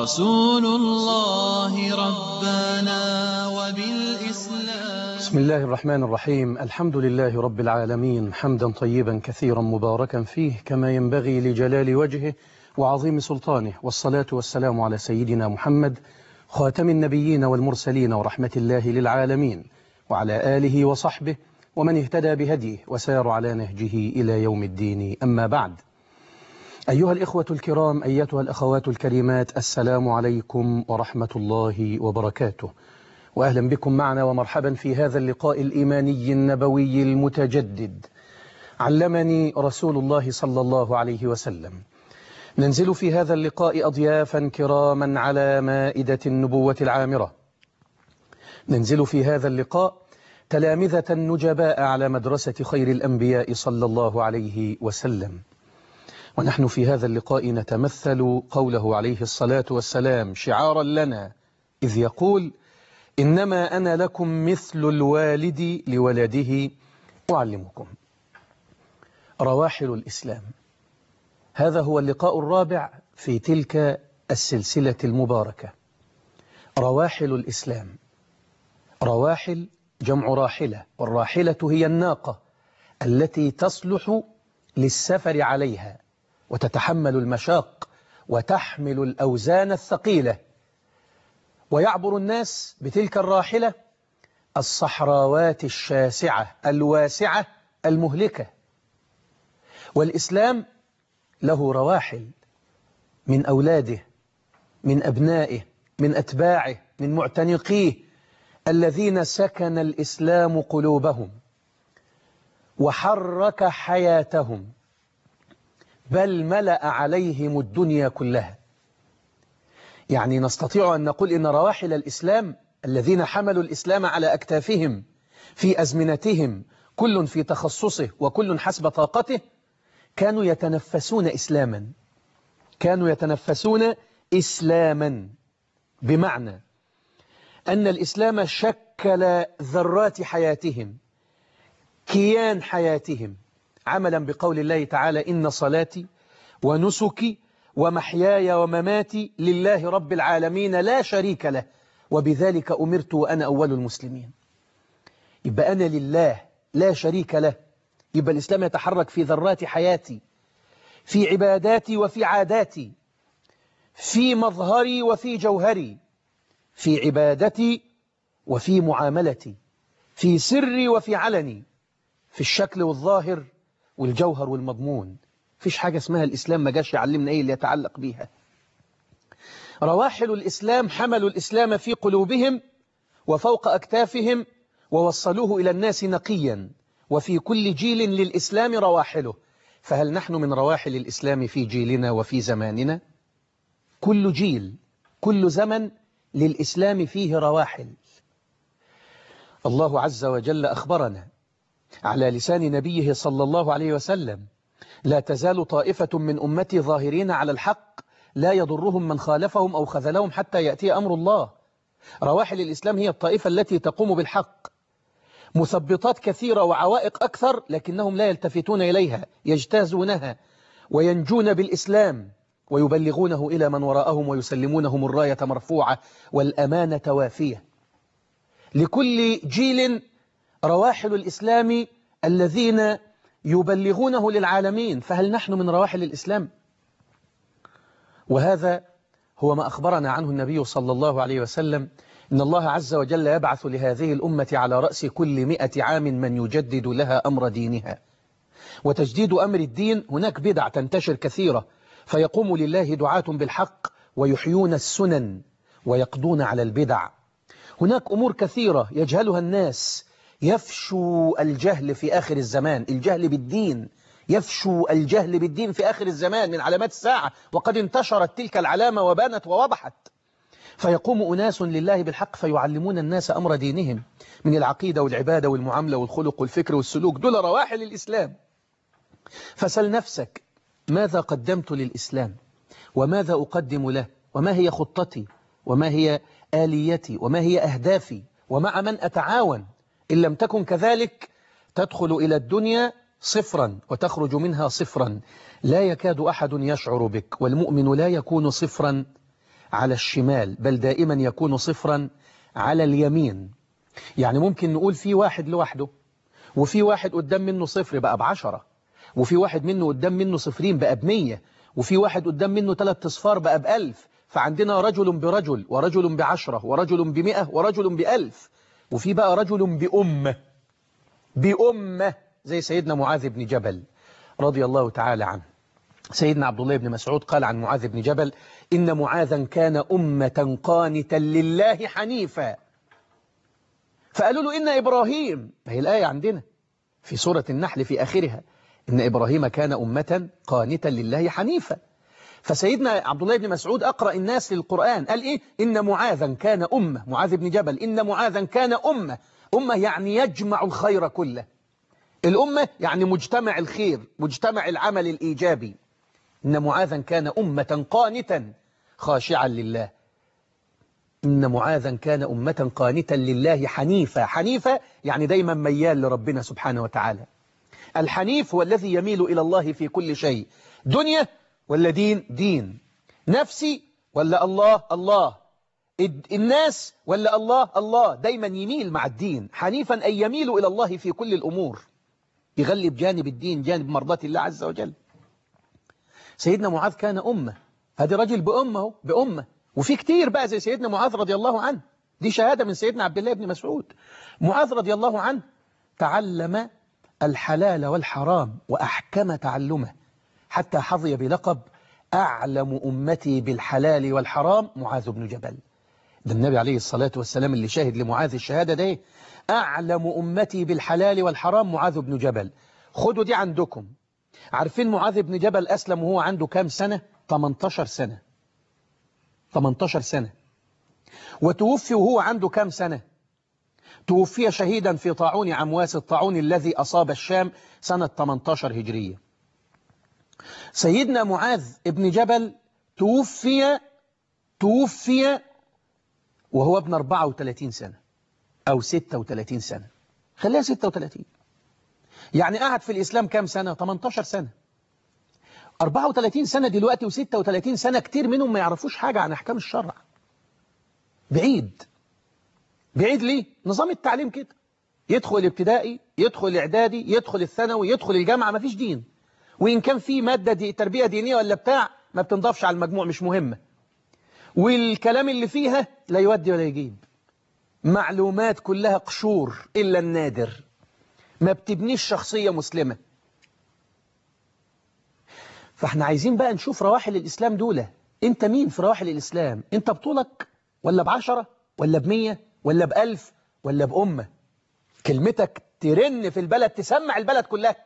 رسول الله ربنا وبالإسلام. بسم الله الرحمن الرحيم. الحمد لله رب العالمين، حمدا طيبا كثيرا مباركا فيه كما ينبغي لجلال وجهه وعظيم سلطانه، والصلاة والسلام على سيدنا محمد خاتم النبيين والمرسلين ورحمة الله للعالمين، وعلى آله وصحبه ومن اهتدى بهديه وسار على نهجه إلى يوم الدين. أما بعد، أيها الإخوة الكرام، أيتها الأخوات الكريمات، السلام عليكم ورحمة الله وبركاته، وأهلا بكم معنا ومرحبا في هذا اللقاء الإيماني النبوي المتجدد. علمني رسول الله صلى الله عليه وسلم. ننزل في هذا اللقاء أضيافا كراما على مائدة النبوة العامرة. ننزل في هذا اللقاء تلامذة نجباء على مدرسة خير الأنبياء صلى الله عليه وسلم. ونحن في هذا اللقاء نتمثل قوله عليه الصلاة والسلام شعارا لنا، إذ يقول: إنما أنا لكم مثل الوالد لولده أعلمكم. رواحل الإسلام. هذا هو اللقاء الرابع في تلك السلسلة المباركة. رواحل الإسلام. رواحل جمع راحلة، والراحلة هي الناقة التي تصلح للسفر عليها وتتحمل المشاق وتحمل الأوزان الثقيلة، ويعبر الناس بتلك الراحلة الصحراوات الشاسعة الواسعة المهلكة. والإسلام له رواحل من أولاده، من أبنائه، من أتباعه، من معتنقيه الذين سكن الإسلام قلوبهم وحرك حياتهم، بل ملأ عليهم الدنيا كلها. يعني نستطيع أن نقول إن رواحل الإسلام الذين حملوا الإسلام على أكتافهم في أزمنتهم، كل في تخصصه وكل حسب طاقته، كانوا يتنفسون إسلاما. كانوا يتنفسون إسلاما، بمعنى أن الإسلام شكل ذرات حياتهم، كيان حياتهم، عملا بقول الله تعالى: إن صلاتي ونسكي ومحياي ومماتي لله رب العالمين لا شريك له وبذلك أمرت وأنا أول المسلمين. يبقى أنا لله لا شريك له. يبقى الإسلام يتحرك في ذرات حياتي، في عباداتي وفي عاداتي، في مظهري وفي جوهري، في عبادتي وفي معاملتي، في سري وفي علني، في الشكل والظاهر والجوهر والمضمون. فيش حاجة اسمها الإسلام ما جاش يعلمنا إيه اللي يتعلق بيها. رواحل الإسلام حملوا الإسلام في قلوبهم وفوق أكتافهم ووصلوه إلى الناس نقيا، وفي كل جيل للإسلام رواحله. فهل نحن من رواحل الإسلام في جيلنا وفي زماننا؟ كل جيل، كل زمن للإسلام فيه رواحل. الله عز وجل أخبرنا على لسان نبيه صلى الله عليه وسلم: لا تزال طائفة من أمتي ظاهرين على الحق لا يضرهم من خالفهم أو خذلهم حتى يأتي أمر الله. رواحل الإسلام هي الطائفة التي تقوم بالحق. مثبطات كثيرة وعوائق أكثر، لكنهم لا يلتفتون إليها، يجتازونها وينجون بالإسلام ويبلغونه إلى من وراءهم ويسلمونهم الراية مرفوعة والأمانة وافية. لكل جيل رواحل الإسلام الذين يبلغونه للعالمين. فهل نحن من رواحل الإسلام؟ وهذا هو ما أخبرنا عنه النبي صلى الله عليه وسلم: إن الله عز وجل يبعث لهذه الأمة على رأس كل 100 عام من يجدد لها أمر دينها. وتجديد أمر الدين، هناك بدع تنتشر كثيرة، فيقوم لله دعاة بالحق ويحيون السنن ويقضون على البدع. هناك أمور كثيرة يجهلها الناس، يفشو الجهل في آخر الزمان، الجهل بالدين، يفشو الجهل بالدين في آخر الزمان من علامات الساعة، وقد انتشرت تلك العلامة وبانت ووضحت. فيقوم أناس لله بالحق فيعلمون الناس أمر دينهم من العقيدة والعبادة والمعاملة والخلق والفكر والسلوك. دول رواحل الإسلام. فسل نفسك: ماذا قدمت للإسلام؟ وماذا أقدم له؟ وما هي خطتي؟ وما هي آليتي؟ وما هي أهدافي؟ ومع من أتعاون؟ إن لم تكن كذلك تدخل إلى الدنيا صفرا وتخرج منها صفرا، لا يكاد أحد يشعر بك. والمؤمن لا يكون صفرا على الشمال، بل دائما يكون صفرا على اليمين. يعني ممكن نقول في واحد لوحده، وفي واحد قدام منه صفر بقى ب10، وفي واحد منه قدام منه صفرين بقى ب100، وفي واحد قدام منه 3 أصفار بقى ب1000. فعندنا رجل برجل، ورجل ب10، ورجل ب100، ورجل ب1000. وفي بقى رجل بأمة زي سيدنا معاذ بن جبل رضي الله تعالى عنه. سيدنا عبد الله بن مسعود قال عن معاذ بن جبل: إن معاذا كان أمة قانتا لله حنيفا. فقالوا له: إن إبراهيم، ما هي الآية عندنا في سورة النحل في آخرها، إن إبراهيم كان أمة قانتا لله حنيفا. فسيدنا عبد الله بن مسعود أقرأ الناس للقرآن قال إيه؟ إن معاذا كان أمة، معاذ بن جبل إن معاذا كان أمة يعني يجمع الخير كله. الأمة يعني مجتمع الخير، مجتمع العمل الإيجابي. إن معاذا كان أمة قانتا خاشعا لله. إن معاذا كان أمة قانتا لله حنيفا. حنيفا يعني دايما ميال لربنا سبحانه وتعالى. الحنيف هو الذي يميل إلى الله في كل شيء. دنيا ولا دين، نفسي ولا الله، الناس ولا الله، دايما يميل مع الدين. حنيفا أي يميل إلى الله في كل الأمور، يغلب جانب الدين، جانب مرضات الله عز وجل. سيدنا معاذ كان أمة، هذا رجل بأمة. وفي كتير بقى زي سيدنا معاذ رضي الله عنه، دي شهادة من سيدنا عبد الله بن مسعود. معاذ رضي الله عنه تعلم الحلال والحرام وأحكم تعلمه، حتى حظي بلقب أعلم أمتي بالحلال والحرام معاذ بن جبل. ده النبي عليه الصلاة والسلام اللي شاهد لمعاذ الشهادة ده: أعلم أمتي بالحلال والحرام معاذ بن جبل. خدوا دي عندكم. عارفين معاذ بن جبل أسلم وهو عنده كام سنة؟ 18 سنة. 18 سنة. وتوفي وهو عنده كام سنة؟ توفي شهيدا في طاعون عمواس، الطاعون الذي أصاب الشام سنة 18 هجرية. سيدنا معاذ بن جبل توفي وهو ابن 34 سنة أو 36 سنة، خليها 36. يعني قعد في الإسلام كام سنة؟ 18 سنة. 34 سنة دلوقتي و36 سنة كتير منهم ما يعرفوش حاجة عن أحكام الشرع. بعيد ليه؟ نظام التعليم كده، يدخل الابتدائي، يدخل الإعدادي، يدخل الثانوي، يدخل الجامعة، ما فيش دين. وإن كان في مادة تربية دينية ولا بتاع ما بتنضافش على المجموع، مش مهمة. والكلام اللي فيها لا يودي ولا يجيب، معلومات كلها قشور إلا النادر، ما بتبنيش شخصية مسلمة. فاحنا عايزين بقى نشوف رواحل الإسلام دولة. انت مين في رواحل الإسلام؟ انت بطولك ولا ب10 ولا ب100 ولا ب1000 ولا بأمة؟ كلمتك ترن في البلد، تسمع البلد كلها.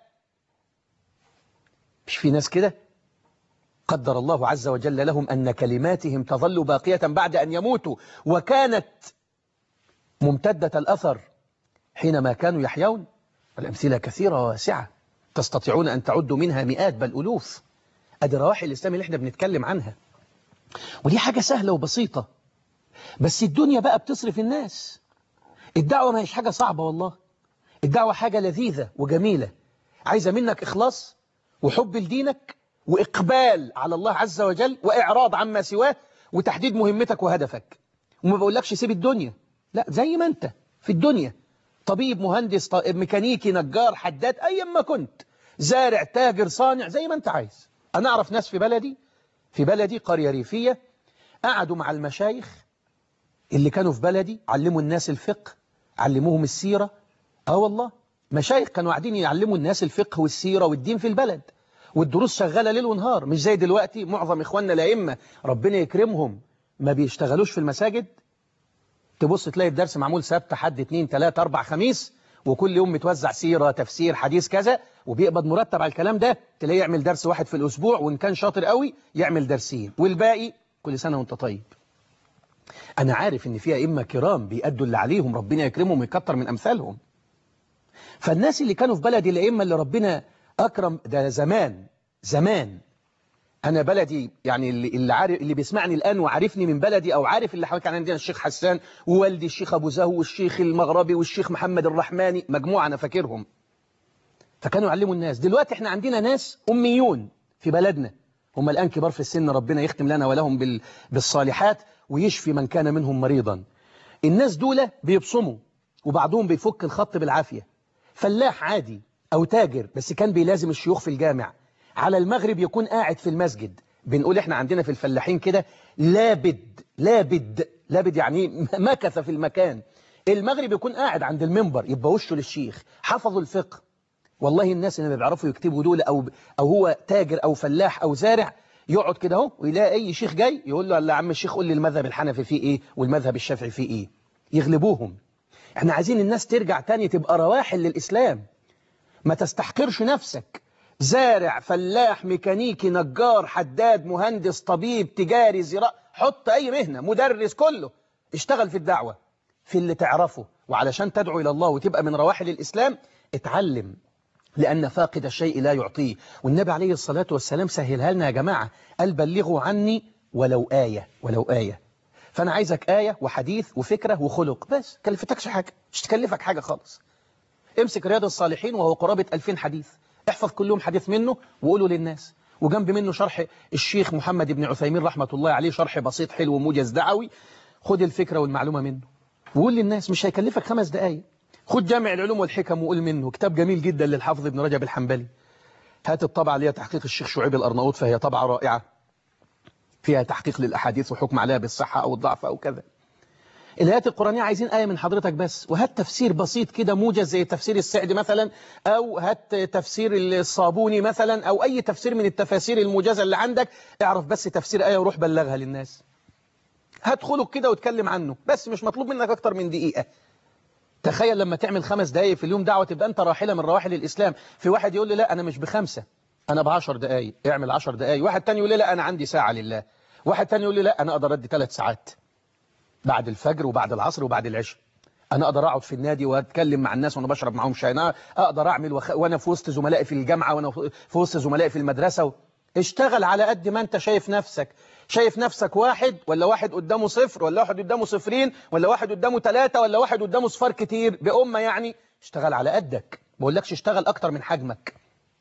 مش في ناس كده قدر الله عز وجل لهم أن كلماتهم تظل باقية بعد أن يموتوا، وكانت ممتدة الأثر حينما كانوا يحيون. الأمثلة كثيرة واسعة، تستطيعون أن تعدوا منها مئات بل ألوف. أدي رواحل الإسلام اللي احنا بنتكلم عنها، ودي حاجة سهلة وبسيطة. بس الدنيا بقى بتصرف الناس. الدعوة ما هيش حاجة صعبة والله، الدعوة حاجة لذيذة وجميلة، عايزة منك إخلاص وحب لدينك وإقبال على الله عز وجل وإعراض عما سواه وتحديد مهمتك وهدفك. وما بقولكش سيب الدنيا، لا، زي ما أنت في الدنيا، طبيب، مهندس، ميكانيكي، نجار، حداد، أيا ما كنت، زارع، تاجر، صانع، زي ما أنت عايز. أنا أعرف ناس في بلدي قرية ريفية، قعدوا مع المشايخ اللي كانوا في بلدي، علموا الناس الفقه، علموهم السيرة. والله مشايخ كانوا قاعدين يعلموا الناس الفقه والسيرة والدين في البلد، والدروس شغالة ليل ونهار. مش زي دلوقتي معظم إخواننا الأئمة ربنا يكرمهم ما بيشتغلوش في المساجد. تبص تلاقي الدرس معمول سبت، حد، 2، 3، 4، خميس، وكل يوم متوزع سيرة، تفسير، حديث، كذا، وبيقبض مرتب على الكلام ده. تلاقيه يعمل درس واحد في الأسبوع، وإن كان شاطر قوي يعمل درسين، والباقي كل سنة وانت طيب. أنا عارف إن فيها أئمة كرام بيأدوا اللي عليهم، ربنا يكرمهم ويكتر من أمثالهم. فالناس اللي كانوا في بلدي الأئمة اللي ربنا أكرم، ده زمان أنا بلدي، يعني اللي عارف، اللي بيسمعني الآن وعارفني من بلدي أو عارف اللي حوالي، كان عندنا الشيخ حسان، ووالدي الشيخ أبو زهو، والشيخ المغربي، والشيخ محمد الرحماني، مجموعة أنا فاكرهم. فكانوا يعلموا الناس. دلوقتي احنا عندنا ناس أميون في بلدنا، هم الآن كبار في السن، ربنا يختم لنا ولهم بالصالحات ويشفي من كان منهم مريضا. الناس دول بيبصموا وبعضهم بيفك الخط بالعافية، فلاح عادي أو تاجر بس كان بيلازم الشيوخ في الجامع، على المغرب يكون قاعد في المسجد. بنقول احنا عندنا في الفلاحين كده لابد لابد لابد، يعني مكث في المكان. المغرب يكون قاعد عند المنبر، يبقى وشه للشيخ، حفظوا الفقه. والله الناس اللي ما بيعرفوا يكتبوا دول أو هو تاجر أو فلاح أو زارع، يقعد كده اهو ويلاقي أي شيخ جاي يقول له يا عم الشيخ قول لي المذهب الحنفي فيه إيه والمذهب الشافعي فيه إيه، يغلبوهم. احنا عايزين الناس ترجع تاني تبقى رواحل للإسلام. ما تستحقرش نفسك، زارع فلاح ميكانيكي نجار حداد مهندس طبيب تجاري زراعي، حط أي مهنة، مدرس، كله اشتغل في الدعوة في اللي تعرفه. وعلشان تدعو إلى الله وتبقى من رواحل الإسلام اتعلم، لأن فاقد الشيء لا يعطيه. والنبي عليه الصلاة والسلام سهلها لنا يا جماعة، قال بلغوا عني ولو آية، ولو آية. فأنا عايزك آية وحديث وفكرة وخلق بس، كلفتكش حاجة، مش تكلفك حاجة خالص. امسك رياض الصالحين وهو قرابة 2000 حديث، احفظ كل يوم حديث منه وقوله للناس، وجنب منه شرح الشيخ محمد بن عثيمين رحمة الله عليه، شرح بسيط حلو وموجز دعوي. خد الفكرة والمعلومة منه وقول للناس، مش هيكلفك 5 دقايق. خد جامع العلوم والحكم وقول منه، كتاب جميل جدا للحافظ ابن رجب الحنبلي. هات الطبعة اللي هي تحقيق الشيخ شعيب الأرناؤوط، فهي طبعة رائعة فيها تحقيق للأحاديث وحكم عليها بالصحة أو الضعف أو كذا. الآيات القرآنية عايزين آية من حضرتك بس، وهات تفسير بسيط كده موجز زي تفسير السعدي مثلا، أو هات تفسير الصابوني مثلا، أو أي تفسير من التفاسير الموجزة اللي عندك. اعرف بس تفسير آية وروح بلغها للناس. هات خلق كده واتكلم عنه بس، مش مطلوب منك أكتر من دقيقة. تخيل لما تعمل 5 دقايق في اليوم دعوة تبقى أنت راحلة من رواحل الإسلام. في واحد يقول لي لا أنا مش ب5، أنا ب10 دقايق. اعمل 10 دقايق. واحد تاني يقول لي لا أنا عندي ساعة لله. واحد تاني يقول لي لا أنا أقدر أدي 3 ساعات بعد الفجر وبعد العصر وبعد العشاء. أنا أقدر أقعد في النادي وأتكلم مع الناس وأنا بشرب معهم شاي. أنا أقدر أعمل وأنا في وسط زملائي في الجامعة وأنا في وسط زملائي في المدرسة. اشتغل على قد ما أنت شايف نفسك. شايف نفسك واحد، ولا واحد قدامه 0، ولا واحد قدامه 2، ولا واحد قدامه 3، ولا واحد قدامه صفار كتير بأمة يعني. اشتغل على قدك، ما بقولكش اشتغل أكتر من حجمك.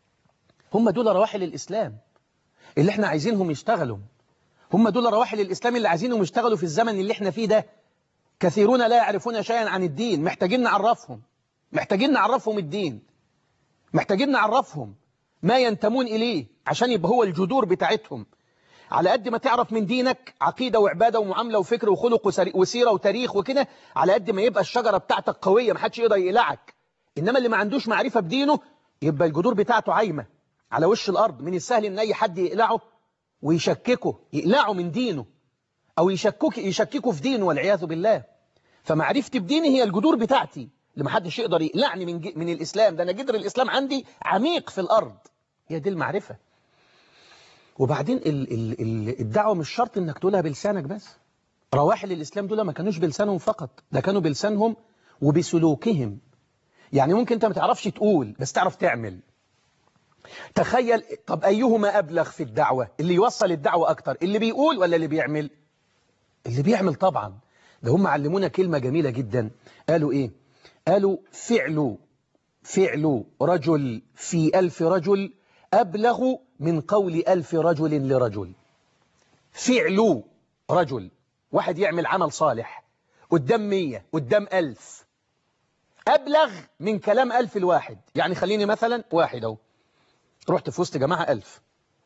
هم دول رواحل الإسلام اللي احنا عايزينهم يشتغلوا. هم دول رواحل الإسلام اللي عايزينهم يشتغلوا في الزمن اللي احنا فيه ده. كثيرون لا يعرفون شيئا عن الدين، محتاجين نعرفهم، محتاجين نعرفهم الدين، محتاجين نعرفهم ما ينتمون إليه عشان يبقى هو الجذور بتاعتهم. على قد ما تعرف من دينك عقيدة وعبادة ومعاملة وفكر وخلق وسيرة وتاريخ وكده، على قد ما يبقى الشجرة بتاعتك قوية محدش يقدر يقلعك. إنما اللي ما عندوش معرفة بدينه يبقى الجذور بتاعته عايمة على وش الأرض، من السهل إن أي حد يقلعه ويشككه، يقلعه من دينه أو يشككه في دينه والعياذ بالله. فمعرفتي بديني هي الجذور بتاعتي اللي محدش يقدر يقلعني من الإسلام. ده أنا جذر الإسلام عندي عميق في الأرض، هي دي المعرفة. وبعدين الدعوة مش شرط إنك تقولها بلسانك بس. رواحل الإسلام دول ما كانوش بلسانهم فقط، ده كانوا بلسانهم وبسلوكهم. يعني ممكن أنت ما تعرفش تقول بس تعرف تعمل. تخيل، طب أيهما أبلغ في الدعوة؟ اللي يوصل الدعوة أكتر اللي بيقول ولا اللي بيعمل؟ اللي بيعمل طبعا. ده هم علمونا كلمة جميلة جدا. قالوا إيه؟ قالوا فعل رجل في 1000 رجل أبلغ من قول 1000 رجل لرجل. فعل رجل، واحد يعمل عمل صالح قدام 100 قدام 1000 أبلغ من كلام 1000 الواحد. يعني خليني مثلا واحد أهو، رحت في وسط جماعة 1000،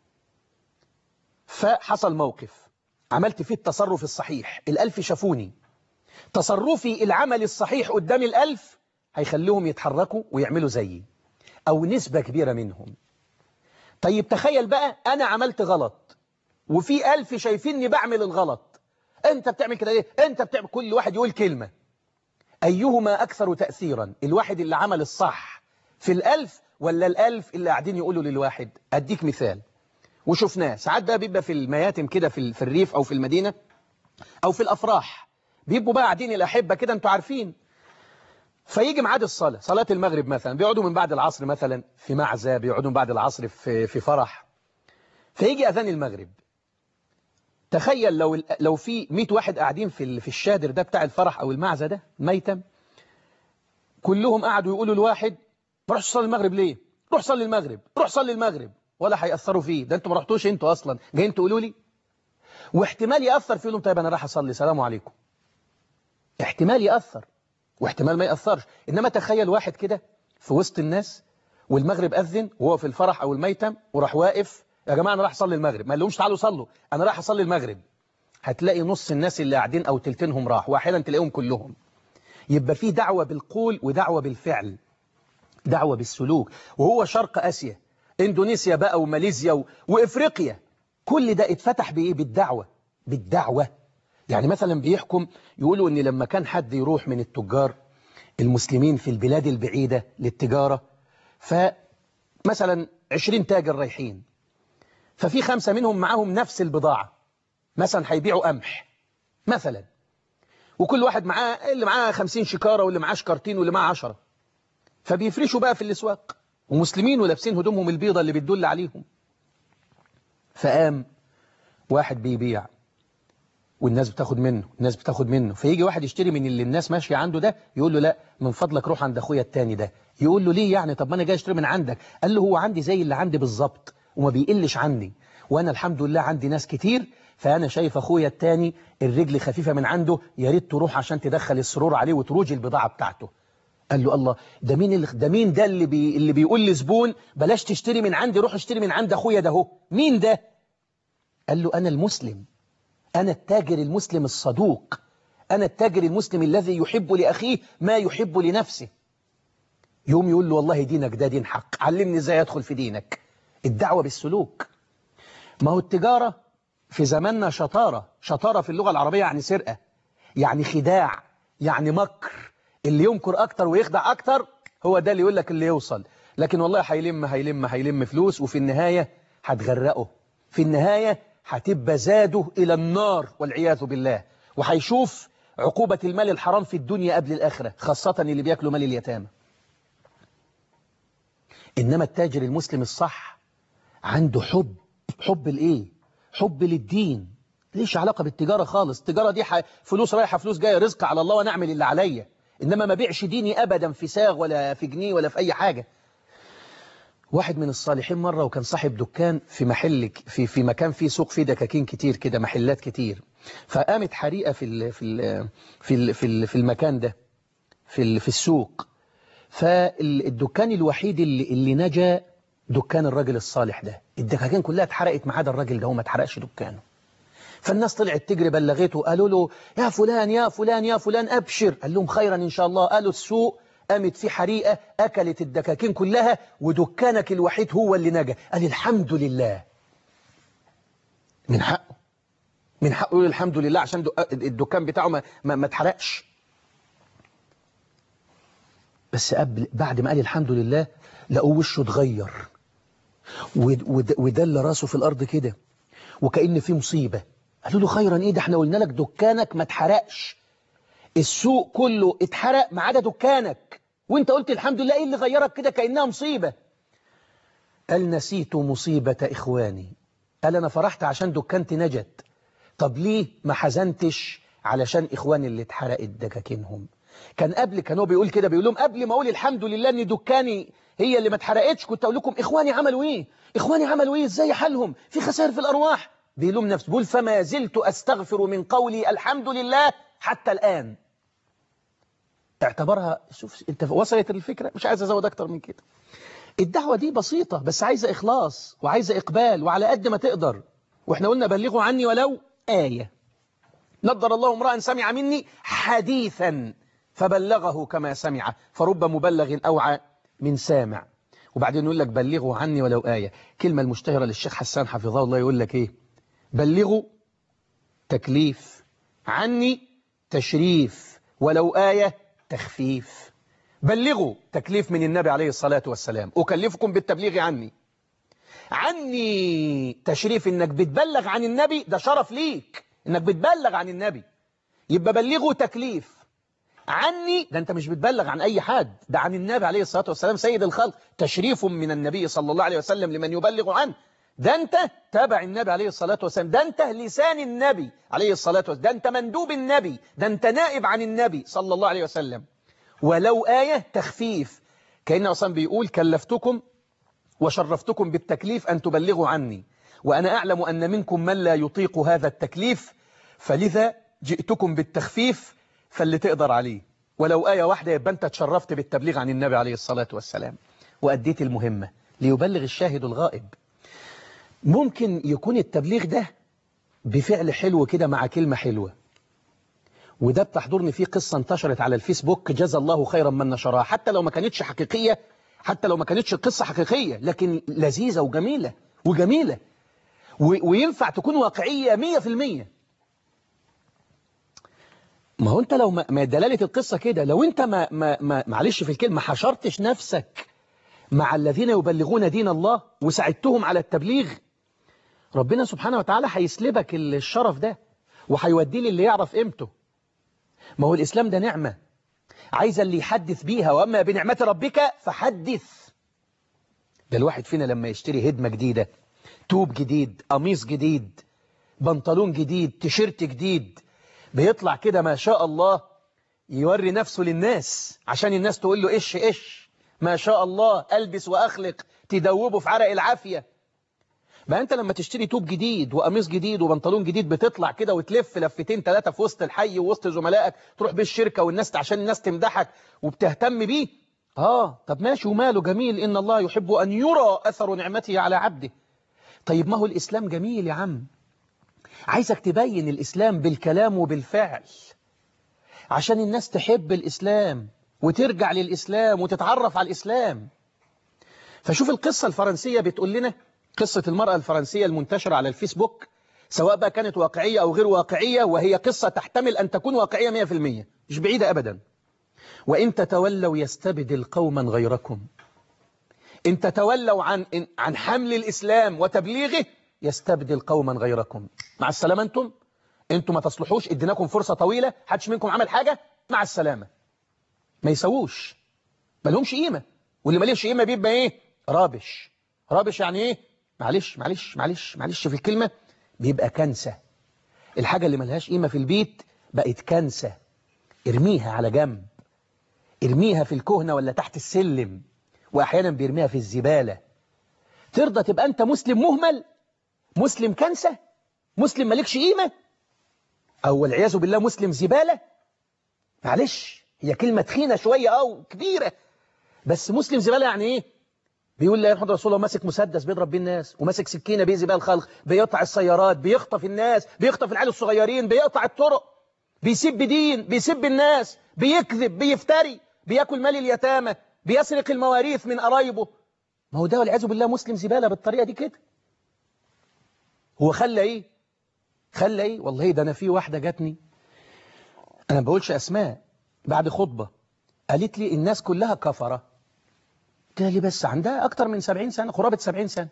فحصل موقف عملت فيه التصرف الصحيح، 1000 شافوني. تصرفي العمل الصحيح قدام 1000 هيخليهم يتحركوا ويعملوا زيي أو نسبة كبيرة منهم. طيب تخيل بقى أنا عملت غلط وفي 1000 شايفيني بعمل الغلط. أنت بتعمل كده ليه؟ أنت بتعمل، كل واحد يقول كلمة. أيهما أكثر تأثيرا؟ الواحد اللي عمل الصح في 1000 ولا 1000 اللي قاعدين يقولوا للواحد؟ أديك مثال وشفناه ساعات ده بيبقى في المياتم كده في الريف أو في المدينة أو في الأفراح، بيبقوا بقى قاعدين الأحبة كده أنتوا عارفين. فيجي ميعاد الصلاة، صلاة المغرب مثلا، بيقعدوا من بعد العصر مثلا في معزة، بيقعدوا من بعد العصر في فرح. فيجي أذان المغرب. تخيل لو في 100 واحد قاعدين في الشادر ده بتاع الفرح أو المعزة ده ميتم، كلهم قعدوا يقولوا الواحد ما روحش صلي المغرب ليه؟ روح صلي المغرب، روح صلي المغرب. ولا هيأثروا فيه، ده انتوا ما رحتوش انتوا اصلا جايين تقولوا لي. واحتمال يأثر فيهم، طيب انا راح اصلي سلام عليكم. احتمال يأثر واحتمال ما يأثرش. انما تخيل واحد كده في وسط الناس والمغرب أذن وهو في الفرح او الميتم وراح واقف، يا جماعه انا راح اصلي المغرب، ما لهمش تعالوا صلوا، انا راح اصلي المغرب. هتلاقي نص الناس اللي قاعدين او تلتينهم راح، واحيانا تلاقيهم كلهم. يبقى في دعوة بالقول ودعوة بالفعل، دعوة بالسلوك. وهو شرق آسيا، إندونيسيا بقى وماليزيا وإفريقيا، كل ده اتفتح بإيه؟ بالدعوة. بالدعوة. يعني مثلا بيحكم يقولوا إن لما كان حد يروح من التجار المسلمين في البلاد البعيدة للتجارة، فمثلا 20 تاجر رايحين، ففي 5 منهم معاهم نفس البضاعة، مثلا هيبيعوا قمح مثلا، وكل واحد معاه، اللي معاه 50 شكارة واللي معاه شكارتين واللي معاه 10، فبيفرشوا بقى في الاسواق ومسلمين ولابسين هدومهم البيضة اللي بتدل عليهم. فقام واحد بيبيع والناس بتاخد منه، الناس بتاخد منه، فيجي واحد يشتري من اللي الناس ماشية عنده ده، يقول له لا من فضلك روح عند اخويا التاني ده. يقول له ليه يعني؟ طب ما انا جاي اشتري من عندك. قال له هو عندي زي اللي عندي بالظبط وما بيقلش عني، وانا الحمد لله عندي ناس كتير، فانا شايف اخويا التاني الرجل خفيفة من عنده، يا ريت تروح عشان تدخل السرور عليه وتروج البضاعة بتاعته. قال له الله، ده مين ده اللي بيقول لزبون بلاش تشتري من عندي، روح اشتري من عند اخويا ده. هو مين ده؟ قال له انا المسلم، أنا التاجر المسلم الصدوق، أنا التاجر المسلم الذي يحب لأخيه ما يحب لنفسه. يوم يقول له والله دينك ده دين حق، علمني ازاي أدخل في دينك. الدعوة بالسلوك. ما هو التجارة في زماننا شطارة في اللغة العربية يعني سرقة، يعني خداع، يعني مكر. اللي يمكر أكتر ويخدع أكتر هو ده اللي يقول لك اللي يوصل. لكن والله هيلم فلوس، وفي النهاية هتغرقه، في النهاية هتبقى زاده إلى النار والعياذ بالله، وهيشوف عقوبة المال الحرام في الدنيا قبل الآخرة، خاصة اللي بياكلوا مال اليتامى. إنما التاجر المسلم الصح عنده حب الإيه؟ حب للدين. ليش علاقة بالتجارة خالص. التجارة دي فلوس رايحة فلوس جاية، رزق على الله ونعمل اللي عليا. إنما ما بيعش ديني أبدا في ساغ ولا في جنيه ولا في أي حاجة. واحد من الصالحين مرة وكان صاحب دكان في محل في مكان فيه سوق فيه دكاكين كتير كده، محلات كتير. فقامت حريقة في المكان ده، في السوق. فالدكان الوحيد اللي نجا دكان الراجل الصالح ده. الدكاكين كلها اتحرقت ما عدا الراجل ده، هو ما اتحرقش دكانه. فالناس طلعت تجري، بلغته، قالوا له يا فلان يا فلان يا فلان أبشر. قال لهم خيرا إن شاء الله. قالوا السوق قامت في حريقة أكلت الدكاكين كلها ودكانك الوحيد هو اللي نجا. قال الحمد لله. من حقه يقول الحمد لله عشان الدكان بتاعه ما اتحرقش. بس بعد ما قال الحمد لله لقوا وشه اتغير ودل راسه في الأرض كده وكأن في مصيبة. قالوا له خيرا ايه ده، احنا قلنا لك دكانك ما اتحرقش، السوق كله اتحرق ما عدا دكانك، وانت قلت الحمد لله، ايه اللي غيرك كده كأنها مصيبة؟ قال نسيت مصيبة إخواني. قال أنا فرحت عشان دكانتي نجت، طب ليه ما حزنتش علشان إخواني اللي اتحرقت دكاكينهم؟ كانوا بيقول كده، بيقول لهم قبل ما أقول الحمد لله إن دكاني هي اللي ما اتحرقتش كنت أقول لكم إخواني عملوا إيه، إخواني عملوا إيه، إزاي حالهم، في خسائر في الأرواح. بيلوم نفسه، بيقول فما زلت أستغفر من قولي الحمد لله حتى الآن. اعتبرها، شوف انت وصلت الفكرة، مش عايز أزود أكتر من كده. الدعوة دي بسيطة بس عايزة إخلاص وعايزة إقبال وعلى قد ما تقدر. وإحنا قلنا بلغوا عني ولو آية. نضر الله امرأ سمع مني حديثا فبلغه كما سمع، فرب مبلغ أوعى من سامع. وبعدين يقول لك بلغوا عني ولو آية. كلمة المشتهرة للشيخ حسان حفظه الله يقول لك إيه؟ بلغوا تكليف، عني تشريف، ولو آية تخفيف. بلغوا تكليف من النبي عليه الصلاة والسلام، أكلفكم بالتبليغ عني تشريف إنك بتبلغ عن النبي، ده شرف ليك إنك بتبلغ عن النبي، يبقى بلغوا تكليف. عني ده أنت مش بتبلغ عن أي حد، ده عن النبي عليه الصلاة والسلام سيد الخلق، تشريف من النبي صلى الله عليه وسلم لمن يبلغ عنه. ده أنت تابع النبي عليه الصلاة والسلام، ده أنت لسان النبي عليه الصلاة والسلام، ده أنت مندوب النبي، ده أنت نائب عن النبي صلى الله عليه وسلم. ولو آية تخفيف، كأن أصلا بيقول كلفتكم وشرفتكم بالتكليف أن تبلغوا عني، وأنا أعلم أن منكم من لا يطيق هذا التكليف، فلذا جئتكم بالتخفيف فاللي تقدر عليه، ولو آية واحدة يبقى أنت تشرفت بالتبليغ عن النبي عليه الصلاة والسلام وأديت المهمة ليبلغ الشاهد الغائب. ممكن يكون التبليغ ده بفعل حلو كده مع كلمة حلوة، وده بتحضرني فيه قصة انتشرت على الفيسبوك جزا الله خيرا من نشرها، حتى لو ما كانتش حقيقية، حتى لو ما كانتش قصة حقيقية، لكن لذيذة وجميلة وينفع تكون واقعية 100%. ما هو انت لو ما دلالة القصة كده، لو انت معلش في الكلمة حشرتش نفسك مع الذين يبلغون دين الله وساعدتهم على التبليغ، ربنا سبحانه وتعالى هيسلبك الشرف ده وهيوديه للي يعرف قيمته. ما هو الإسلام ده نعمة عايز اللي يحدث بيها، وأما بنعمة ربك فحدث. ده الواحد فينا لما يشتري هدمة جديدة، توب جديد، قميص جديد، بنطلون جديد، تيشيرت جديد، بيطلع كده ما شاء الله يوري نفسه للناس عشان الناس تقول له إيش ما شاء الله ألبس وأخلق، تدوبه في عرق العافية. ما أنت لما تشتري توب جديد وقميص جديد وبنطلون جديد بتطلع كده وتلف لفتين ثلاثة في وسط الحي ووسط زملائك، تروح بالشركة والناس عشان الناس تمدحك وبتهتم بيه. طب ماشي وماله، جميل، إن الله يحب أن يرى أثر نعمته على عبده. طيب ما هو الإسلام جميل يا عم، عايزك تبين الإسلام بالكلام وبالفعل عشان الناس تحب الإسلام وترجع للإسلام وتتعرف على الإسلام. فشوف القصة الفرنسية بتقول لنا، قصة المرأة الفرنسية المنتشرة على الفيسبوك، سواء بقى كانت واقعية أو غير واقعية، وهي قصة تحتمل أن تكون واقعية 100%، مش بعيدة أبدا. وإن تتولوا يستبدل قوما غيركم، إن تتولوا عن حمل الإسلام وتبليغه يستبدل قوما غيركم. مع السلامة، أنتم ما تصلحوش، اديناكم فرصة طويلة، حدش منكم عمل حاجة، مع السلامة. ما يسووش، ما لهمش قيمة، واللي ما لهش قيمة بيبقى إيه؟ رابش. يعني إيه؟ معلش في الكلمة، بيبقى كنسة. الحاجة اللي ملهاش قيمة في البيت بقت كنسة، ارميها على جنب، ارميها في الكهنة ولا تحت السلم، وأحيانا بيرميها في الزبالة. ترضى تبقى أنت مسلم مهمل، مسلم كنسة، مسلم مالكش قيمة، أو والعياذ بالله مسلم زبالة؟ معلش، هي كلمة تخينة شوية أو كبيرة، بس مسلم زبالة يعني إيه؟ بيقول لا يرحمه رسول الله، ماسك مسدس بيضرب بيه الناس، وماسك سكينة بيأذي بيها الخلق، بيقطع السيارات، بيخطف الناس، بيخطف العيال الصغيرين، بيقطع الطرق، بيسب دين، بيسب الناس، بيكذب، بيفتري، بياكل مال اليتامى، بيسرق المواريث من قرايبه. ما هو ده والعياذ بالله مسلم زبالة بالطريقة دي كده. هو خلى ايه؟ والله ده انا في واحدة جاتني، انا ما بقولش اسماء، بعد خطبة قالت لي الناس كلها كفرة. قلت لي بس عندها اكتر من 70 سنة، قرابة 70 سنة.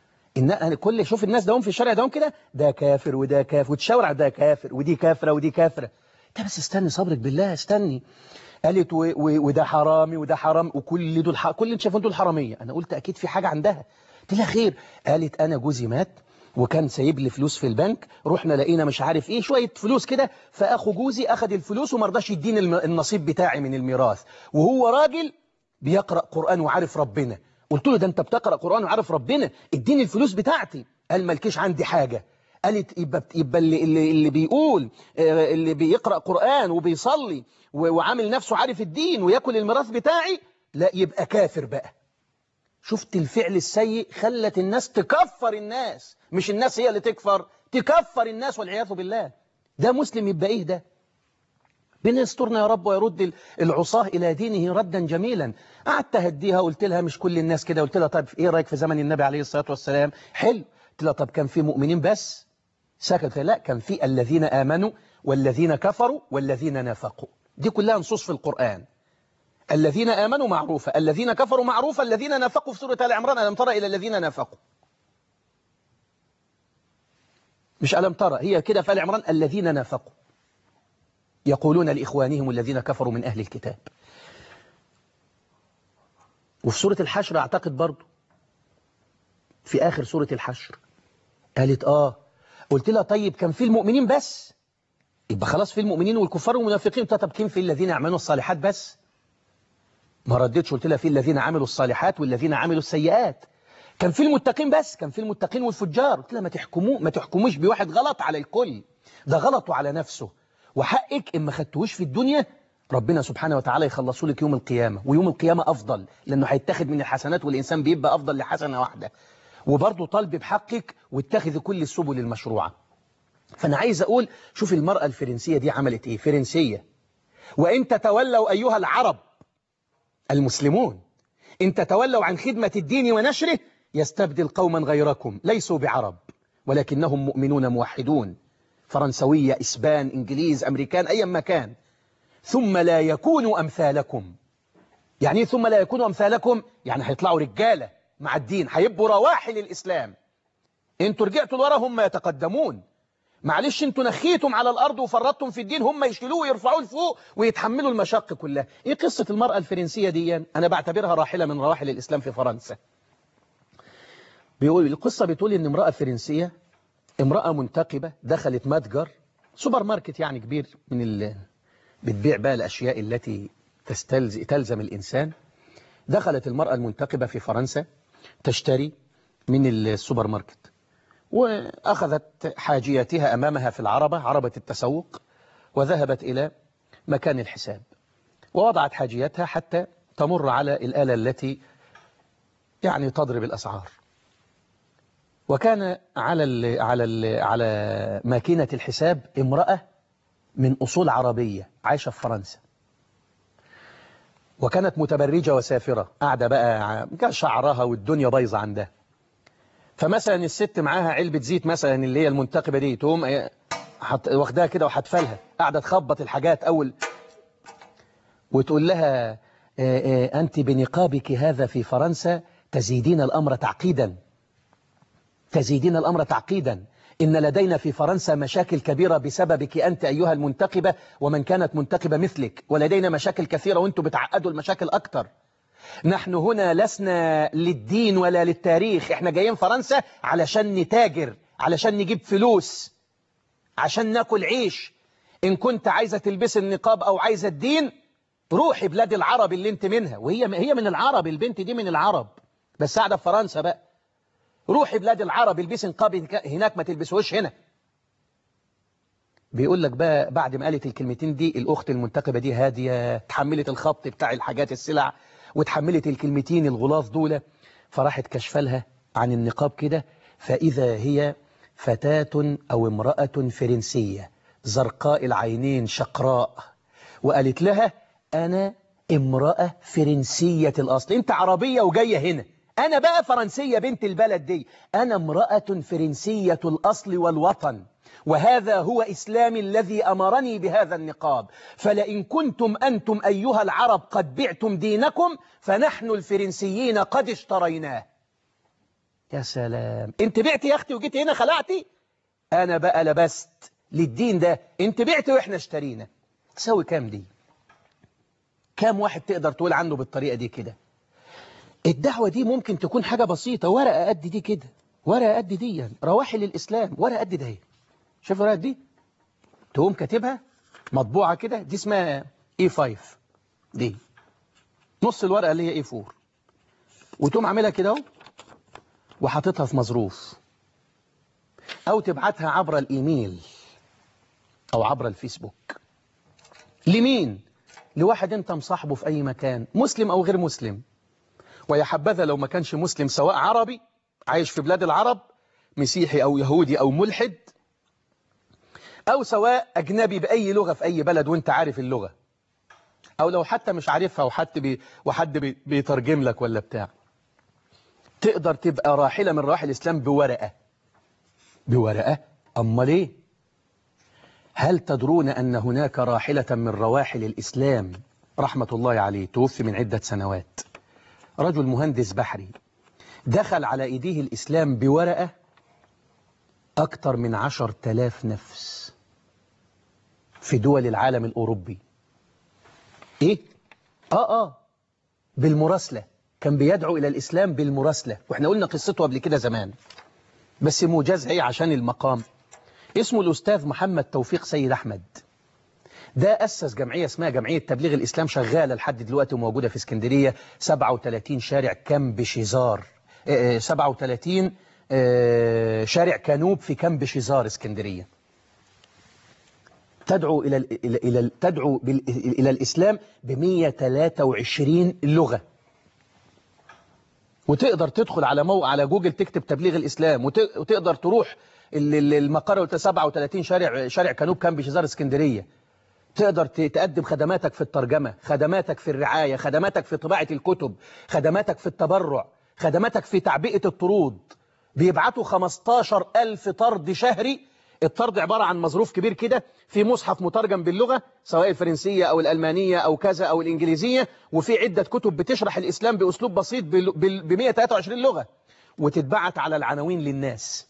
كل شوف الناس داهم في الشارع داهم كده، ده كافر وده كافر، وتشاور على ده كافر ودي كافرة ودي كافرة. ده بس استني، صبرك بالله استني. قالت وده حرامي وده حرام، وكل دول كل اللي شايفين دول حرامية. انا قلت اكيد في حاجة عندها. قلت لها خير. قالت انا جوزي مات وكان سايب لي فلوس في البنك، رحنا لقينا مش عارف ايه شوية فلوس كده، فاخو جوزي اخذ الفلوس وما رضاش يديني النصيب بتاعي من الميراث، وهو راجل بيقرأ قرآن وعارف ربنا. قلت له ده انت بتقرأ قرآن وعارف ربنا، اديني الفلوس بتاعتي. قال مالكيش عندي حاجة. قالت يبقى اللي بيقول، اللي بيقرأ قرآن وبيصلي وعامل نفسه عارف الدين وياكل الميراث بتاعي، لا يبقى كافر بقى. شفت الفعل السيء خلت الناس تكفر الناس، مش الناس هي اللي تكفر الناس والعياذ بالله. ده مسلم يبقى ايه ده؟ بنا يسترنا يا رب ويرد العصاه إلى دينه ردا جميلا. قعدت أهديها، قلت لها مش كل الناس كده. قلت لها طيب إيه رأيك في زمن النبي عليه الصلاة والسلام؟ حلو. قلت لها طب كان في مؤمنين بس؟ سكت. لا، كان في الذين آمنوا والذين كفروا والذين نافقوا. دي كلها نصوص في القرآن. الذين آمنوا معروفة، الذين كفروا معروفة، الذين نافقوا في سورة آل عمران ألم ترى إلى الذين نافقوا. مش ألم ترى، هي كده في آل عمران الذين نافقوا يقولون لإخوانهم الذين كفروا من أهل الكتاب. وفي سورة الحشر أعتقد برضو، في آخر سورة الحشر قالت قلت لها طيب كان في المؤمنين بس؟ يبقى خلاص في المؤمنين والكفار والمنافقين. طب كان في الذين يعملوا الصالحات بس؟ ما ردتش. قلت لها في الذين عملوا الصالحات والذين عملوا السيئات. كان في المتقين بس، كان في المتقين والفجار. قلت لها ما تحكموش بواحد غلط على الكل، ده غلطه على نفسه، وحقك إن ما خدتوش في الدنيا ربنا سبحانه وتعالى يخلصوا لك يوم القيامة، ويوم القيامة أفضل لأنه هيتاخد من الحسنات، والإنسان بيبقى أفضل لحسنة واحدة. وبرضه طالب بحقك واتخذ كل السبل المشروعة. فأنا عايز أقول شوف المرأة الفرنسية دي عملت إيه، فرنسية. وإن تتولوا أيها العرب المسلمون إن تتولوا عن خدمة الدين ونشره يستبدل قوما غيركم ليسوا بعرب ولكنهم مؤمنون موحدون، فرنسوية، إسبان، إنجليز، أمريكان، أي مكان، ثم لا يكونوا أمثالكم. يعني إيه ثم لا يكونوا أمثالكم؟ يعني هيطلعوا رجالة مع الدين، هيبقوا رواحل الإسلام. انتوا رجعتوا لورا هم يتقدمون. معلش انتوا نخيتم على الأرض وفرطتم في الدين، هم يشيلوه ويرفعوه لفوق ويتحملوا المشاق كلها. ايه قصة المرأة الفرنسية دي؟ أنا بعتبرها راحلة من رواحل الإسلام في فرنسا. القصة بتقول إن امرأة فرنسية، امرأة منتقبة، دخلت متجر سوبر ماركت يعني كبير من بتبيع بقى الأشياء التي تلزم الإنسان. دخلت المرأة المنتقبة في فرنسا تشتري من السوبر ماركت، وأخذت حاجياتها أمامها في عربة التسوق، وذهبت إلى مكان الحساب ووضعت حاجياتها حتى تمر على الآلة التي يعني تضرب الأسعار. وكان على ماكينة الحساب امرأة من أصول عربية عايشة في فرنسا، وكانت متبرجة وسافرة، قاعدة بقى شعرها والدنيا بايظة عندها. فمثلا الست معاها علبة زيت مثلا اللي هي المنتقبة دي، تقوم واخداها كده وحتفلها، قاعدة تخبط الحاجات وتقول لها أنت بنقابك هذا في فرنسا تزيدين الأمر تعقيدا، تزيدين الأمر تعقيدا. إن لدينا في فرنسا مشاكل كبيرة بسببك أنت أيها المنتقبة ومن كانت منتقبة مثلك، ولدينا مشاكل كثيرة وأنتم بتعقدوا المشاكل أكتر. نحن هنا لسنا للدين ولا للتاريخ، احنا جايين فرنسا علشان نتاجر، علشان نجيب فلوس، عشان ناكل عيش. إن كنت عايزة تلبس النقاب أو عايزة الدين روحي بلاد العرب اللي انت منها، وهي من العرب، البنت دي من العرب بس قاعدة في فرنسا بقى. روحي بلاد العرب البسي نقاب هناك، ما تلبسوش هنا. بيقول لك بقى بعد ما قالت الكلمتين دي الأخت المنتقبة دي هادية، تحملت الخط بتاع الحاجات السلع وتحملت الكلمتين الغلاظ دول، فراحت كشفلها عن النقاب كده، فإذا هي فتاة أو امرأة فرنسية زرقاء العينين شقراء، وقالت لها أنا امرأة فرنسية الأصل، أنت عربية وجاية هنا، أنا بقى فرنسية بنت البلد دي، أنا امرأة فرنسية الأصل والوطن، وهذا هو إسلامي الذي أمرني بهذا النقاب، فلئن كنتم أنتم أيها العرب قد بعتم دينكم فنحن الفرنسيين قد اشتريناه. يا سلام، انت بعتي يا أختي وجيتي هنا خلعتي، أنا بقى لبست للدين ده، انت بعتي وإحنا اشترينا. تسوي كام دي؟ كام واحد تقدر تقول عنه بالطريقة دي كده؟ الدعوة دي ممكن تكون حاجة بسيطة، ورقة قد دي كده، ورقة قد دي يعني رواحل الإسلام، ورقة قد ده. شوف الورقة دي، تقوم كاتبها مطبوعة كده، دي اسمها A5 دي، نص الورقة اللي هي A4، وتقوم عاملها كده اهو وحاططها في مظروف، أو تبعتها عبر الإيميل أو عبر الفيسبوك. لمين؟ لواحد أنت مصاحبه في أي مكان، مسلم أو غير مسلم، ويا حبذا لو ما كانش مسلم، سواء عربي عايش في بلاد العرب، مسيحي أو يهودي أو ملحد، أو سواء أجنبي بأي لغة في أي بلد وانت عارف اللغة، أو لو حتى مش عارفها وحد بيترجم لك ولا بتاع، تقدر تبقى راحلة من رواحل الإسلام بورقة. أما ليه؟ هل تدرون أن هناك راحلة من رواحل الإسلام رحمة الله عليه توفي من عدة سنوات، رجل مهندس بحري، دخل على إيديه الإسلام بورقة أكثر من 10,000 نفس في دول العالم الأوروبي. إيه؟ بالمراسلة، كان بيدعو إلى الإسلام بالمراسلة، وإحنا قلنا قصته قبل كده زمان بس موجز هي عشان المقام. اسمه الأستاذ محمد توفيق سيد أحمد، ده أسس جمعية اسمها جمعية تبليغ الإسلام، شغالة لحد دلوقتي وموجودة في اسكندرية، 37 شارع كامب شيزار، 37 شارع كانوب في كامب شيزار اسكندرية. تدعو إلى الإسلام ب 123 لغة. وتقدر تدخل على جوجل تكتب تبليغ الإسلام، وتقدر تروح المقر 37 شارع كانوب كامب شيزار اسكندرية. تقدر تقدم خدماتك في الترجمة، خدماتك في الرعاية، خدماتك في طباعة الكتب، خدماتك في التبرع، خدماتك في تعبئة الطرود. بيبعتوا 15,000 طرد شهري. الطرد عبارة عن مظروف كبير كده في مصحف مترجم باللغة، سواء الفرنسية أو الألمانية أو كذا أو الإنجليزية، وفي عدة كتب بتشرح الإسلام بأسلوب بسيط ب 123 لغة، وتتبعت على العناوين للناس.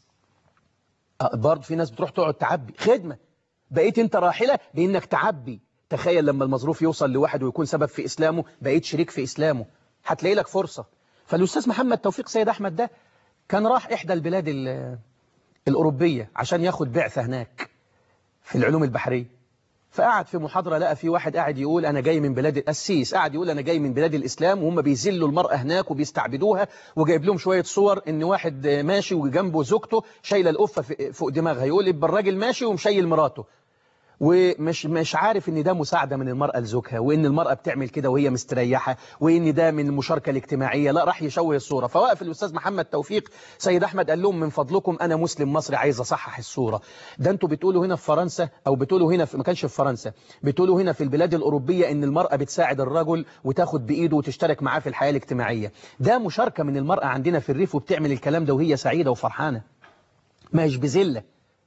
برضه في ناس بتروح تقعد تعبي خدمة. بقيت انت راحلة بانك تعبي. تخيل لما المظروف يوصل لواحد ويكون سبب في اسلامه، بقيت شريك في اسلامه، هتلاقي لك فرصة. فالاستاذ محمد توفيق سيد احمد ده كان راح احدى البلاد الاوروبية عشان ياخد بعثة هناك في العلوم البحرية. فقعد في محاضرة لقى في واحد قاعد يقول انا جاي من بلاد القسيس، قاعد يقول انا جاي من بلاد الاسلام، وهم بيذلوا المرأة هناك وبيستعبدوها، وجايب لهم شوية صور ان واحد ماشي وجنبه زوجته شايله القفة فوق دماغها، يقول يبقى الراجل ماشي ومشيل مراته، ومش عارف ان ده مساعدة من المرأة لزوجها، وان المرأة بتعمل كده وهي مستريحة، وان ده من المشاركة الاجتماعية. لا، راح يشوه الصورة. فوقف الأستاذ محمد توفيق سيد أحمد قال لهم من فضلكم أنا مسلم مصري عايز أصحح الصورة. ده انتوا بتقولوا هنا في فرنسا، أو بتقولوا هنا ما كانش في فرنسا، بتقولوا هنا في البلاد الأوروبية ان المرأة بتساعد الرجل وتاخد بإيده وتشترك معاه في الحياة الاجتماعية. ده مشاركة من المرأة عندنا في الريف، وبتعمل الكلام ده وهي سعيدة وفرحانة، ماهيش بذلة.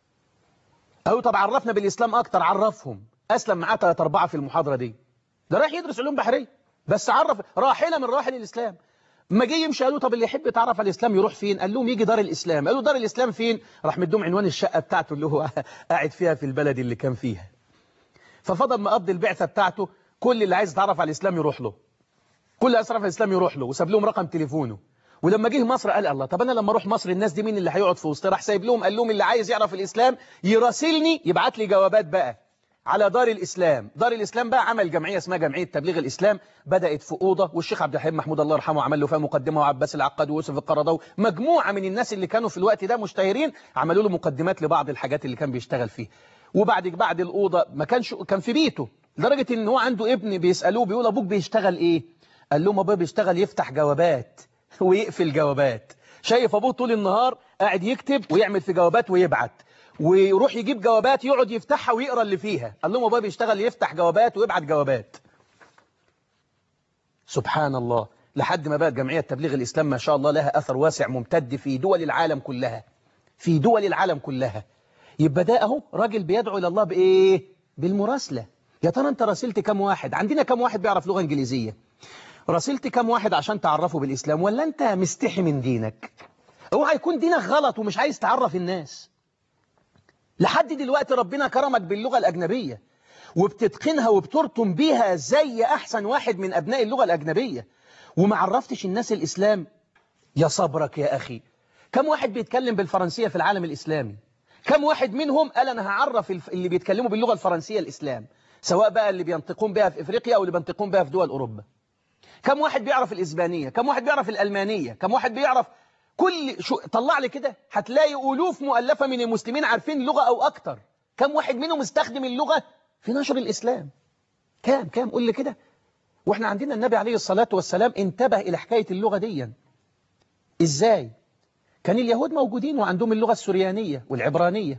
أو طب عرفنا بالإسلام أكتر. عرفهم. أسلم معاه 3-4 في المحاضرة دي. ده رايح يدرس علوم بحرية، بس عرف راحلة من راحل الإسلام. ما جه يمشي قالوا طب اللي يحب يتعرف على الإسلام يروح فين؟ قال لهم يجي دار الإسلام. قالوا دار الإسلام فين؟ راح مديهم عنوان الشقة بتاعته اللي هو قاعد فيها في البلد اللي كان فيها. ففضل مقضي البعثة بتاعته، كل اللي عايز يتعرف على الإسلام يروح له، كل اللي عايز يتعرف على الإسلام يروح له، وساب لهم رقم تليفونه. ولما جه مصر قال الله، طب انا لما اروح مصر الناس دي مين اللي هيقعد في وسطها؟ راح سايب لهم، قال لهم اللي عايز يعرف الاسلام يراسلني، يبعت لي جوابات بقى على دار الاسلام. دار الاسلام بقى عمل جمعيه اسمها جمعيه تبليغ الاسلام، بدات في اوضه، والشيخ عبد الحليم محمود الله يرحمه عمل له فيها مقدمه، وعباس العقاد ويوسف القرضاوي، مجموعه من الناس اللي كانوا في الوقت ده مشتهرين عملوا له مقدمات لبعض الحاجات اللي كان بيشتغل فيها. بعد الاوضه ما كان في بيته، لدرجه ان هو عنده ابن بيسالوه بيقول ابوك بيشتغل ايه؟ قال لهم ابويا بيشتغل يفتح جوابات ويقفل جوابات. شايف ابوه طول النهار قاعد يكتب ويعمل في جوابات ويبعت، ويروح يجيب جوابات يقعد يفتحها ويقرا اللي فيها. قال لهم ابويا بيشتغل يفتح جوابات ويبعت جوابات. سبحان الله. لحد ما بقى جمعية تبليغ الإسلام ما شاء الله لها أثر واسع ممتد في دول العالم كلها، في دول العالم كلها. يبقى ده اهو راجل بيدعو إلى الله بإيه؟ بالمراسلة. يا ترى أنت راسلت كم واحد؟ عندنا كم واحد بيعرف لغة إنجليزية؟ راسلت كم واحد عشان تعرفه بالإسلام؟ ولا أنت مستحي من دينك؟ اوعى يكون دينك غلط ومش عايز تعرف الناس. لحد دلوقتي ربنا كرمك باللغة الأجنبية وبتتقنها وبترطم بيها زي أحسن واحد من أبناء اللغة الأجنبية، وما عرفتش الناس الإسلام. يا صبرك يا أخي. كم واحد بيتكلم بالفرنسية في العالم الإسلامي؟ كم واحد منهم قال أنا هعرف اللي بيتكلموا باللغة الفرنسية الإسلام، سواء بقى اللي بينطقون بها في إفريقيا أو اللي بينطقون بها في دول أوروبا؟ كم واحد بيعرف الإسبانية؟ كم واحد بيعرف الألمانية؟ كم واحد بيعرف طلع لي كده هتلاقي ألوف مؤلفة من المسلمين عارفين لغة أو أكتر. كم واحد منهم استخدم اللغة في نشر الإسلام؟ كم قول لي كده. وإحنا عندنا النبي عليه الصلاة والسلام انتبه إلى حكاية اللغة دي. إزاي؟ كان اليهود موجودين وعندهم اللغة السريانية والعبرانية،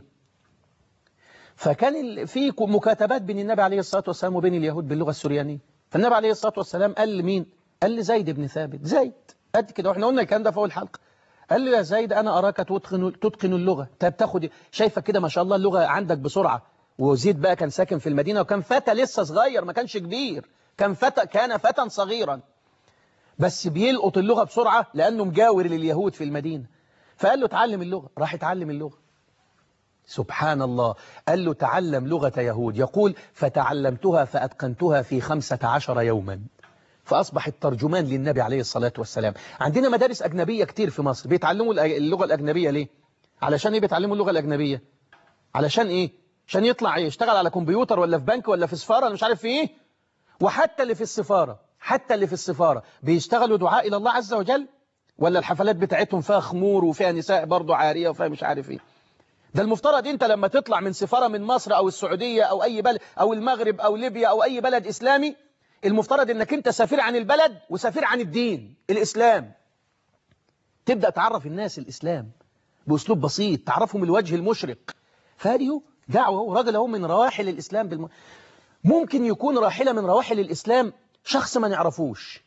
فكان في مكاتبات بين النبي عليه الصلاة والسلام وبين اليهود باللغة السريانية. فالنبي عليه الصلاة والسلام قال لمين؟ قال لزيد بن ثابت. زيد قد كده، واحنا قلنا الكلام ده في اول حلقة. قال له يا زيد أنا أراك تتقن اللغة. طب تاخد شايفك كده ما شاء الله اللغة عندك بسرعة. وزيد بقى كان ساكن في المدينة وكان فتى لسه صغير، ما كانش كبير، كان فتى صغيرا، بس بيلقط اللغة بسرعة لأنه مجاور لليهود في المدينة. فقال له تعلم اللغة. راح يتعلم اللغة. سبحان الله. قال له تعلم لغة يهود. يقول فتعلمتها فأتقنتها في 15 يوما، فأصبح الترجمان للنبي عليه الصلاة والسلام. عندنا مدارس أجنبية كتير في مصر بيتعلموا اللغة الأجنبية. ليه؟ علشان إيه بيتعلموا اللغة الأجنبية؟ علشان إيه؟ عشان يطلع يشتغل على كمبيوتر ولا في بنك ولا في سفارة ولا مش عارف في إيه. وحتى اللي في السفارة بيشتغلوا دعاء إلى الله عز وجل. ولا الحفلات بتاعتهم فيها خمور وفيها نساء برضو عارية وفيها مش عارف ايه. ده المفترض انت لما تطلع من سفارة من مصر او السعودية او اي بلد او المغرب او ليبيا او اي بلد اسلامي، المفترض انك انت سفير عن البلد وسفير عن الدين الاسلام. تبدأ تعرف الناس الاسلام باسلوب بسيط، تعرفهم الوجه المشرق. فهذه دعوة، وراجل اهو من رواحل الاسلام ممكن يكون راحلة من رواحل الاسلام شخص ما نعرفوش.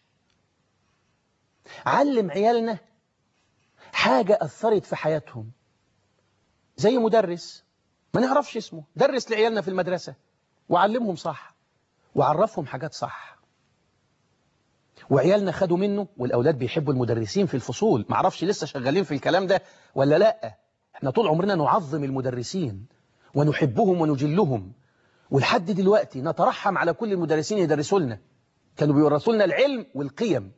علم عيالنا حاجة أثرت في حياتهم، زي مدرس ما نعرفش اسمه درس لعيالنا في المدرسة وعلمهم صح وعرفهم حاجات صح، وعيالنا خدوا منه. والأولاد بيحبوا المدرسين في الفصول، معرفش لسه شغالين في الكلام ده ولا لأ. احنا طول عمرنا نعظم المدرسين ونحبهم ونجلهم، ولحد دلوقتي نترحم على كل المدرسين يدرسوا لنا، كانوا بيورثوا لنا العلم والقيم.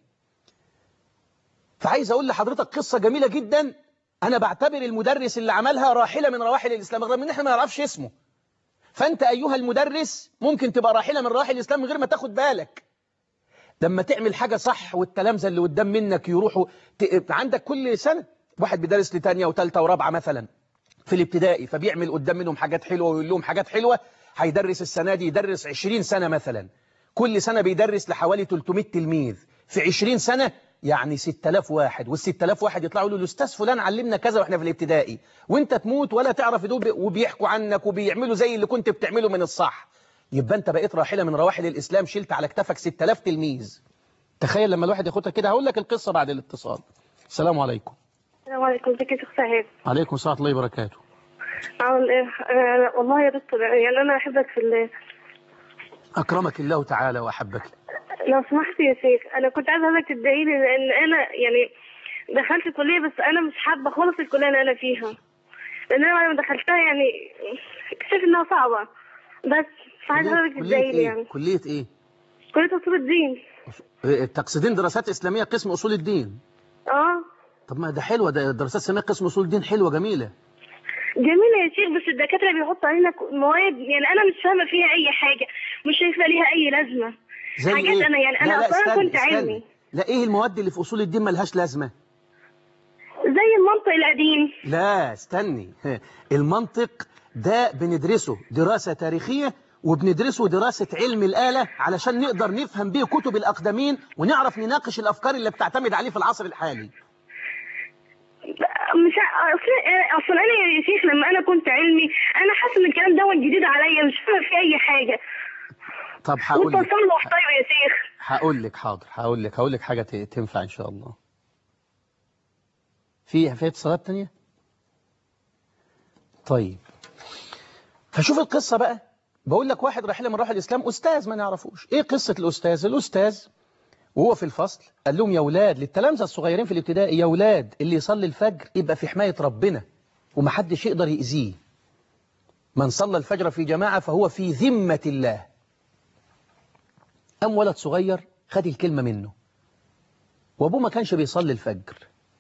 فعايز أقول لحضرتك قصة جميلة جدا، أنا بعتبر المدرس اللي عملها راحلة من رواحل الإسلام رغم إن إحنا ما نعرفش اسمه. فأنت أيها المدرس ممكن تبقى راحلة من رواحل الإسلام من غير ما تاخد بالك. لما تعمل حاجة صح والتلامذة اللي قدام منك يروحوا عندك كل سنة واحد بيدرس لتانية وتالتة ورابعة مثلا في الابتدائي، فبيعمل قدام منهم حاجات حلوة ويقول لهم حاجات حلوة. هيدرس السنة دي يدرس 20 سنة مثلا، كل سنة بيدرس لحوالي 300 تلميذ في 20 سنة، يعني 6000 واحد. وال6000 واحد يطلعوا له الأستاذ فلان علمنا كذا وإحنا في الابتدائي، وإنت تموت ولا تعرف دول، وبيحكوا عنك وبيعملوا زي اللي كنت بتعمله من الصح. يبقى أنت بقيت راحلة من رواحل الإسلام، شلت على كتفك 6000 تلميذ. تخيل لما الواحد ياخدها كده. هقول لك القصة بعد الاتصال. السلام عليكم. السلام عليكم، ازيك يا شيخ سعيد؟ عليكم السلام ورحمة الله وبركاته. عامل ايه؟ والله يا دكتور يعني انا احبك في الله. أكرمك الله تعالى وأحبك. لو سمحت يا شيخ، انا كنت عايزه حضرتك تدعي لي، لان انا يعني دخلت كليه بس انا مش حابه خالص الكليه اللي انا فيها، لان انا لما دخلتها يعني اكتشفت انها صعبه، بس فعايزه حضرتك تدعي لي. يعني كلية ايه؟ كليه اصول الدين. تقصدين دراسات إسلامية قسم أصول الدين؟ اه. طب ما ده حلوة، ده دراسات إسلامية قسم أصول الدين، حلوة جميلة. جميلة يا شيخ، بس الدكاترة بيحطوا علينا مواد يعني أنا مش فاهمة فيها أي حاجة، مش شايفة ليها أي لازمة. زي حاجات إيه؟ أنا يعني أنا لا أصلا كنت استني. علمي. لا إيه المواد اللي في أصول الدين ملهاش لازمة؟ زي المنطق القديم. لا استني، المنطق ده بندرسه دراسة تاريخية، وبندرسه دراسة علم الآلة علشان نقدر نفهم بيه كتب الأقدمين ونعرف نناقش الأفكار اللي بتعتمد عليه في العصر الحالي. مش اصلا انا يا شيخ لما انا كنت علمي انا حاسه ان الكلام ده جديد عليا، مش فاهمه فيه اي حاجه. طب هقول لك. وانت صلح طيب يا شيخ. هقول لك حاضر، هقول لك حاجه تنفع ان شاء الله. في اتصالات تانية؟ طيب فشوف القصه بقى. بقول لك واحد راحله من رواحل الاسلام، استاذ ما نعرفوش. ايه قصه الاستاذ؟ الاستاذ وهو في الفصل قال لهم يا اولاد، للتلامذه الصغيرين في الابتدائي، يا اولاد اللي يصلي الفجر يبقى في حمايه ربنا ومحدش يقدر يأذيه. من صلى الفجر في جماعه فهو في ذمه الله. قام ولد صغير خد الكلمه منه، وابوه ما كانش بيصلي الفجر،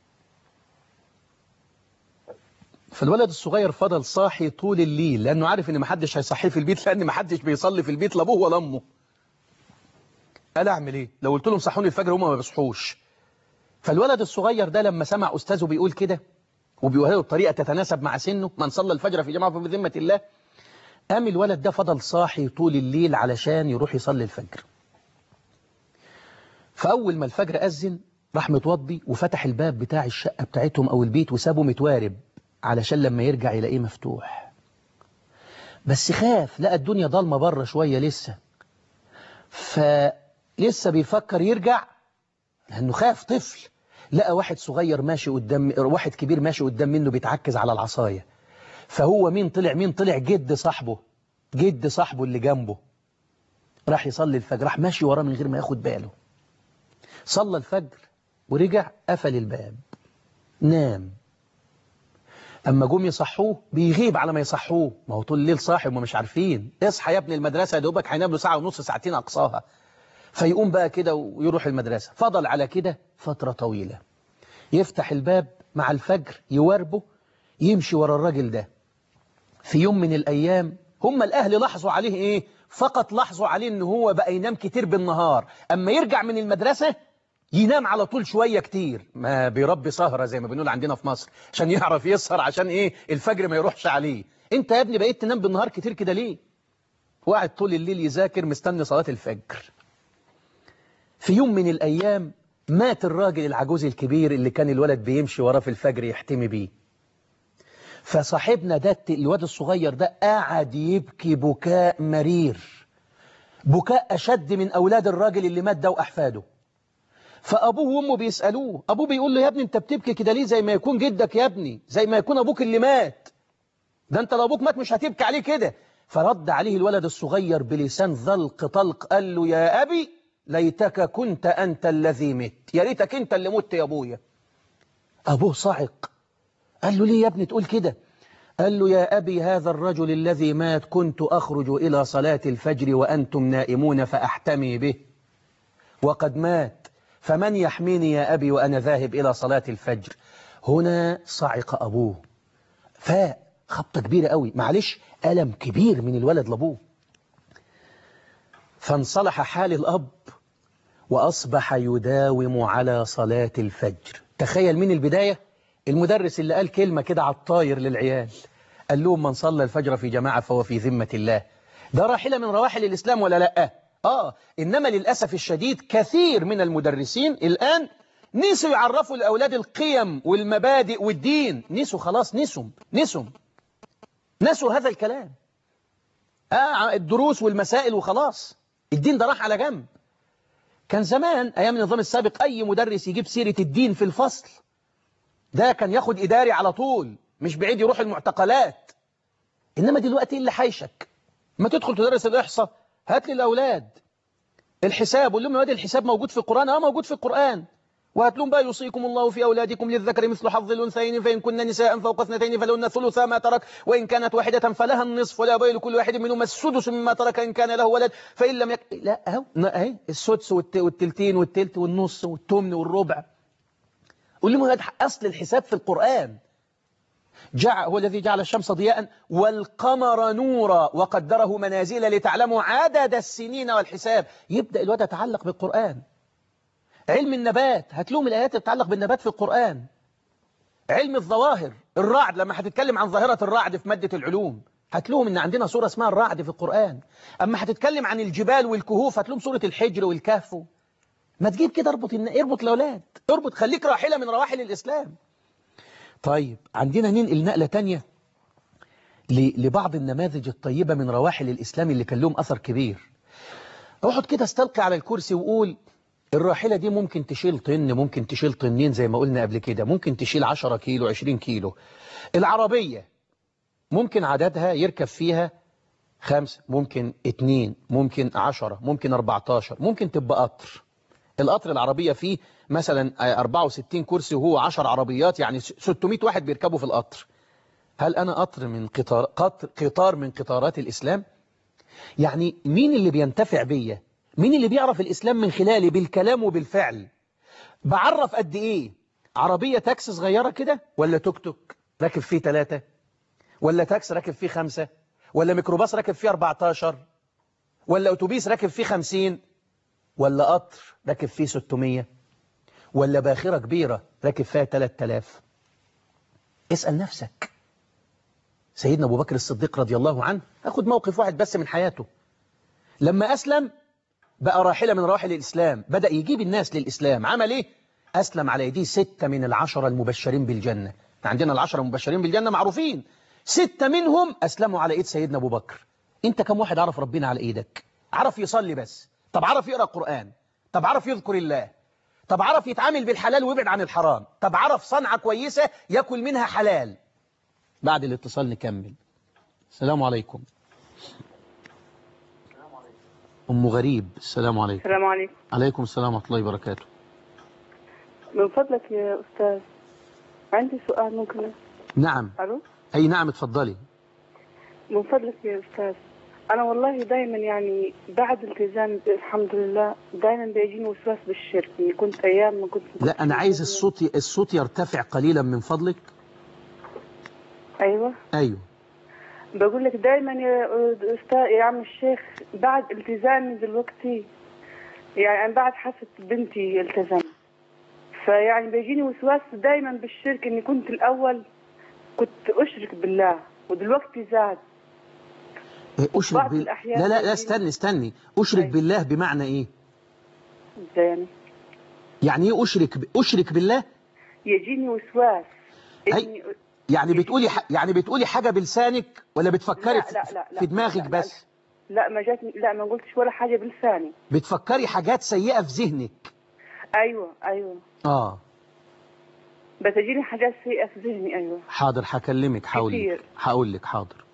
فالولد الصغير فضل صاحي طول الليل لانه عارف ان محدش هيصحيه في البيت، لان محدش بيصلي في البيت لا ابوه ولا امه. قال اعمل ايه؟ لو قلت لهم صحوني الفجر هم ما بيصحوش. فالولد الصغير ده لما سمع استاذه بيقول كده وبيقولها له بطريقه تتناسب مع سنه، من صلى الفجر في جماعه فهو بذمه الله، قام الولد ده فضل صاحي طول الليل علشان يروح يصلي الفجر. فاول ما الفجر اذن راح متوضي وفتح الباب بتاع الشقه بتاعتهم او البيت وسابه متوارب علشان لما يرجع يلاقيه مفتوح. بس خاف، لقى الدنيا ضلمه بره شويه لسه، فلسه بيفكر يرجع لانه خاف. طفل لقى واحد صغير ماشي قدام، واحد كبير ماشي قدام منه بيتعكز على العصايه. فهو مين طلع جد صاحبه اللي جنبه. راح يصلي الفجر، راح ماشي وراه من غير ما ياخد باله. صلى الفجر ورجع قفل الباب نام. اما جم يصحوه بيغيب على ما يصحوه، ما هو طول الليل صاحي وما مش عارفين. اصحى يا ابن المدرسه، يا دوبك هينام له ساعه ونص ساعتين اقصاها. فيقوم بقى كده ويروح المدرسه. فضل على كده فتره طويله، يفتح الباب مع الفجر يواربه يمشي ورا الراجل ده. في يوم من الايام هم الاهل لاحظوا عليه ايه؟ فقط لاحظوا عليه ان هو بقى ينام كتير بالنهار، اما يرجع من المدرسه ينام على طول شوية كتير، ما بيربي سهرة زي ما بنقول عندنا في مصر عشان يعرف يسهر، عشان ايه الفجر ما يروحش عليه. انت يا ابني بقيت تنام بالنهار كتير كده ليه؟ وقعد طول الليل يذاكر مستني صلاة الفجر. في يوم من الأيام مات الراجل العجوز الكبير اللي كان الولد بيمشي وراه في الفجر يحتمي بيه. فصاحبنا ده الواد الصغير ده قعد يبكي بكاء مرير، بكاء أشد من أولاد الراجل اللي مات ده وأحفاده. فأبوه وأمه بيسألوه، أبوه بيقول له يا ابني أنت بتبكي كده ليه؟ زي ما يكون جدك يا ابني، زي ما يكون أبوك اللي مات، ده أنت لو أبوك مات مش هتبكي عليه كده. فرد عليه الولد الصغير بلسان ذلق طلق، قال له يا أبي ليتك كنت أنت الذي مت، يا ريتك أنت اللي مت يا أبويا. أبوه صعق، قال له ليه يا ابني تقول كده؟ قال له يا أبي هذا الرجل الذي مات كنت أخرج إلى صلاة الفجر وأنتم نائمون فأحتمي به، وقد مات، فمن يحميني يا أبي وأنا ذاهب إلى صلاة الفجر؟ هنا صعق أبوه، فاق خبطة كبيرة قوي، معلش ألم كبير من الولد لأبوه. فانصلح حال الأب وأصبح يداوم على صلاة الفجر. تخيل من البداية المدرس اللي قال كلمة كده على الطاير للعيال، قال لهم من صلى الفجر في جماعة فهو في ذمة الله. ده راحلة من رواحل الإسلام ولا لأ؟ إنما للأسف الشديد كثير من المدرسين الآن نسوا يعرفوا الأولاد القيم والمبادئ والدين، نسوا خلاص، نسوا هذا الكلام. الدروس والمسائل وخلاص، الدين ده راح على جنب. كان زمان أيام النظام السابق أي مدرس يجيب سيرة الدين في الفصل ده كان ياخد إداري على طول، مش بعيد يروح المعتقلات. إنما دلوقتي اللي حيشك ما تدخل تدرس الإحصاء، هات لي الأولاد الحساب، قول لهم يا واد الحساب موجود في القرآن، موجود في القرآن، وهات لهم بقى يوصيكم الله في أولادكم للذكر مثل حظ الأنثيين فإن كن نساء فوق اثنتين فلهن الثلث ما ترك وإن كانت واحدة فلها النصف ولأبويه لكل واحد منهما السدس مما ترك إن كان له ولد فإن لم لا أهي السدس والتلتين والتلت والنص والتمن والربع. قول لهم أصل الحساب في القرآن. هو الذي جعل الشمس ضياء والقمر نورا وقدره منازل لتعلموا عدد السنين والحساب. يبدأ الواد يتعلق بالقرآن. علم النبات هات لهم الآيات تتعلق بالنبات في القرآن. علم الظواهر، الرعد لما هتتكلم عن ظاهرة الرعد في مادة العلوم هات لهم إن عندنا سورة اسمها الرعد في القرآن. أما هتتكلم عن الجبال والكهوف هات لهم سورة الحجر والكهف. ما تجيب كده اربط الأولاد، اربط، خليك راحلة من رواحل الإسلام. طيب عندنا ننقل نقلة تانية لبعض النماذج الطيبة من رواحل الإسلام اللي كان لهم أثر كبير. اقعد كده استلقي على الكرسي وقول الراحلة دي ممكن تشيل طن، ممكن تشيل طنين زي ما قلنا قبل كده، ممكن تشيل 10 كيلو 20 كيلو. العربية ممكن عددها يركب فيها 5، ممكن 2، ممكن 10، ممكن 14، ممكن تبقى قطر. القطر العربية فيه مثلا 64 كرسي وهو 10 عربيات، يعني 600 واحد بيركبوا في القطر. هل أنا قطار من قطارات الإسلام؟ يعني مين اللي بينتفع بيا؟ مين اللي بيعرف الإسلام من خلالي بالكلام وبالفعل؟ بعرف قد إيه؟ عربية تاكسي صغيرة كده، ولا توك توك راكب فيه 3، ولا تاكسي راكب فيه 5، ولا ميكروباص راكب فيه 14، ولا أتوبيس راكب فيه 50، ولا قطر راكب فيه 600، ولا باخرة كبيرة راكب فيها 3000؟ اسأل نفسك. سيدنا أبو بكر الصديق رضي الله عنه، أخذ موقف واحد بس من حياته. لما أسلم بقى راحلة من رواحل الإسلام، بدأ يجيب الناس للإسلام. عمل إيه؟ أسلم على يديه 6 من ال10 المبشرين بالجنة. عندنا ال10 المبشرين بالجنة معروفين، 6 منهم أسلموا على إيد سيدنا أبو بكر. أنت كم واحد عرف ربنا على إيدك؟ عرف يصلي بس؟ طب عرف يقرأ القرآن؟ طب عرف يذكر الله؟ طب عرف يتعامل بالحلال ويبعد عن الحرام؟ طب عرف صنعة كويسة يأكل منها حلال؟ بعد الاتصال نكمل. السلام عليكم. أم غريب، السلام عليكم. السلام عليكم. عليكم السلام ورحمة الله وبركاته. من فضلك يا أستاذ عندي سؤال ممكن؟ نعم. ألو؟ أي نعم اتفضلي. من فضلك يا أستاذ، أنا والله دائما يعني بعد التزام الحمد لله دائما بيجيني وسواس بالشرك. كنت أيام ما كنت لا أنا عايز الصوت يرتفع قليلا من فضلك. أيوة بقول لك دائما يا أستاذ يا عم الشيخ بعد التزامي دلوقتي، يعني بعد حفظ بنتي التزام فيعني بيجيني وسواس دايما بالشرك، اني كنت الاول كنت اشرك بالله ودلوقتي زاد. أشرك بعض بالله؟ الأحيان لا لا لا، بيجيني. استني. أشرك أيوة. بالله بمعنى إيه؟ ازاي يعني؟ يعني إيه أشرك بالله؟ يجيني وسواس أي اني يعني يجيني يعني بتقولي حاجة بلسانك ولا بتفكري لا لا لا لا في دماغك لا لا بس؟ لا ما جاتني، لا ما قلتش ولا حاجة بلساني. بتفكري حاجات سيئة في ذهنك؟ ايوه ايوه. آه. بتجيني حاجات سيئة في ذهني. ايوه حاضر هكلمك، كتير. هقول لك حاضر.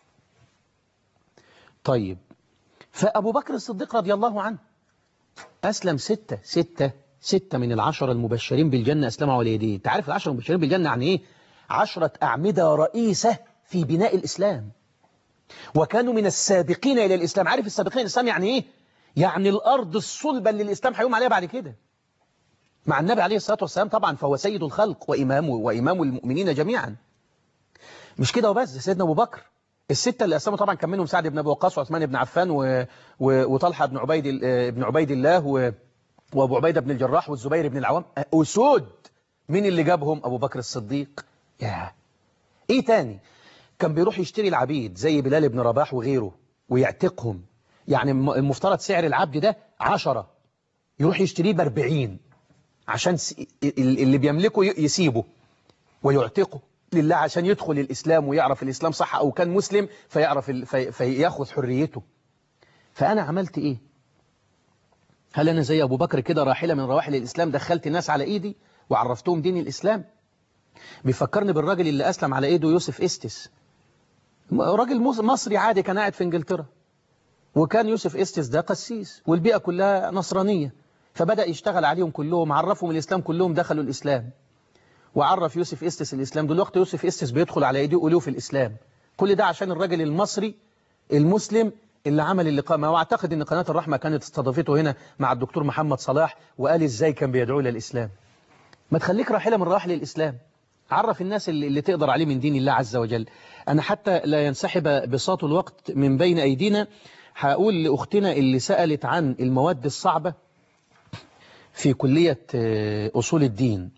طيب، فأبو بكر الصديق رضي الله عنه أسلم ستة من العشرة المبشرين بالجنة أسلموا على يديه. أنت عارف العشرة المبشرين بالجنة يعني إيه؟ 10 أعمدة رئيسة في بناء الإسلام، وكانوا من السابقين إلى الإسلام. عارف السابقين إلى الإسلام يعني إيه؟ يعني الأرض الصلبة اللي الإسلام هيقوم عليها بعد كده مع النبي عليه الصلاة والسلام طبعا، فهو سيد الخلق وإمام المؤمنين جميعا. مش كده وبس، سيدنا أبو بكر الستة اللي أسلموا طبعا كان منهم سعد بن أبي وقاص وعثمان بن عفان وطلحة بن عبيد الله وأبو عبيدة بن الجراح والزبير بن العوام. أسود. مين اللي جابهم؟ أبو بكر الصديق. إيه تاني؟ كان بيروح يشتري العبيد زي بلال بن رباح وغيره ويعتقهم. يعني المفترض سعر العبد ده 10، يروح يشتريه ب40 عشان اللي بيملكه يسيبه ويعتقه لله عشان يدخل الإسلام ويعرف الإسلام صح، أو كان مسلم فيعرف فياخذ حريته. فأنا عملت إيه؟ هل أنا زي أبو بكر كده راحلة من رواحل الإسلام دخلت الناس على إيدي وعرفتهم دين الإسلام؟ بيفكرني بالراجل اللي أسلم على إيده يوسف إستس، راجل مصري عادي كان قاعد في إنجلترا، وكان يوسف إستس ده قسيس والبيئة كلها نصرانية، فبدأ يشتغل عليهم كلهم، عرفهم الإسلام كلهم دخلوا الإسلام، وعرف يوسف إستس الإسلام. دلوقتي يوسف إستس بيدخل على أيديه ألوف الإسلام. كل ده عشان الراجل المصري المسلم اللي عمل الإقامة. وأعتقد أن قناة الرحمة كانت استضافته هنا مع الدكتور محمد صلاح وقال إزاي كان بيدعو للإسلام. ما تخليك راحلة من رواحل الإسلام، عرف الناس اللي تقدر عليه من دين الله عز وجل. أنا حتى لا ينسحب بساط الوقت من بين أيدينا، هقول لأختنا اللي سألت عن المواد الصعبة في كلية أصول الدين.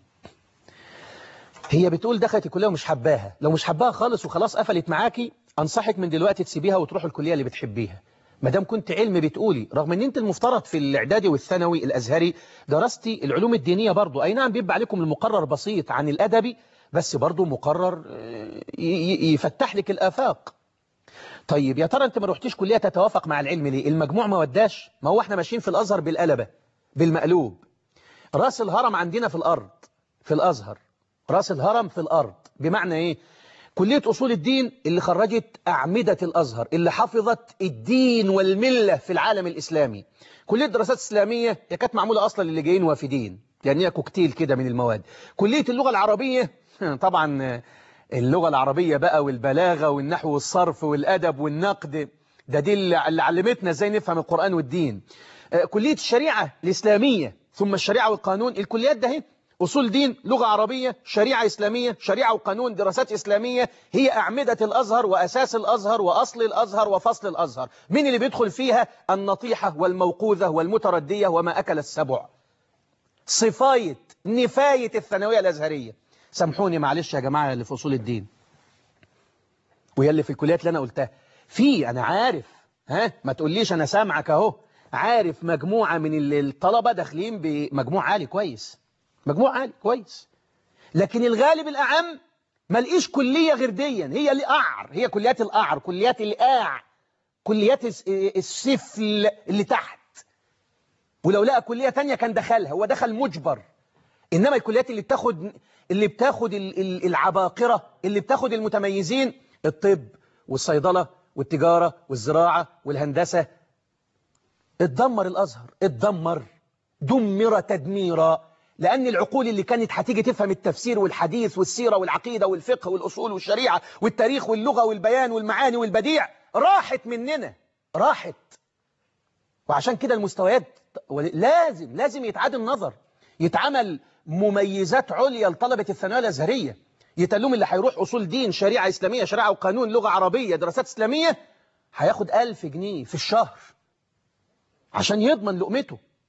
هي بتقول دخلت الكلية ومش حباها. لو مش حباها خالص وخلاص قفلت معاكي، أنصحك من دلوقتي تسيبيها وتروح الكلية اللي بتحبيها. ما دام كنت علم بتقولي، رغم ان انت المفترض في الاعدادي والثانوي الازهري درستي العلوم الدينية برضو، اي نعم بيبقى عليكم المقرر بسيط عن الادبي، بس برضو مقرر يفتح لك الآفاق. طيب يا ترى انت ما رحتيش كلية تتوافق مع العلم ليه؟ المجموع ما وداش؟ ما هو احنا ماشيين في الازهر بالقلبة بالمقلوب. راس الهرم عندنا في الارض في الازهر، راس الهرم في الارض. بمعنى ايه؟ كلية أصول الدين اللي خرجت أعمدة الأزهر اللي حفظت الدين والملة في العالم الإسلامي. كلية دراسات إسلامية هي كانت معمولة أصلا اللي جايين وافدين، يعني هي كوكتيل كده من المواد. كلية اللغة العربية طبعا اللغة العربية بقى والبلاغة والنحو والصرف والأدب والنقد، دي اللي علمتنا ازاي نفهم القرآن والدين. كلية الشريعة الإسلامية ثم الشريعة والقانون. الكليات ده هي أصول دين، لغة عربية، شريعة إسلامية، شريعة وقانون، دراسات إسلامية، هي أعمدة الأزهر وأساس الأزهر وأصل الأزهر وفصل الأزهر. مين اللي بيدخل فيها؟ النطيحة والموقوذة والمتردية وما أكل السبع. صفاية نفاية الثانوية الأزهرية. سامحوني معلش يا جماعة اللي في أصول الدين ويا اللي في الكليات اللي أنا قلتها. أنا عارف، ما تقوليش أنا سامعك أهو، عارف مجموعة من الطلبة داخلين بمجموع عالي كويس، مجموع عالي كويس، لكن الغالب الأعم ما لقيش كلية غير ديا، هي الأعر، هي كليات الأعر، كليات الإقاع، كليات السفل اللي تحت. ولو لقى كلية تانية كان دخلها، هو دخل مجبر. إنما الكليات اللي بتاخد العباقرة، اللي بتاخد المتميزين، الطب والصيدلة والتجارة والزراعة والهندسة. اتدمر الأزهر، دمر تدميرا، لأن العقول اللي كانت هتيجي تفهم التفسير والحديث والسيرة والعقيدة والفقه والأصول والشريعة والتاريخ واللغة والبيان والمعاني والبديع راحت مننا، راحت. وعشان كده المستويات لازم يتعاد النظر، يتعمل مميزات عليا لطلبة الثانوية الأزهرية، يتلوم اللي هيروح أصول دين، شريعة إسلامية، شريعة وقانون، لغة عربية، دراسات إسلامية، هياخد 1000 جنيه في الشهر عشان يضمن لقمته.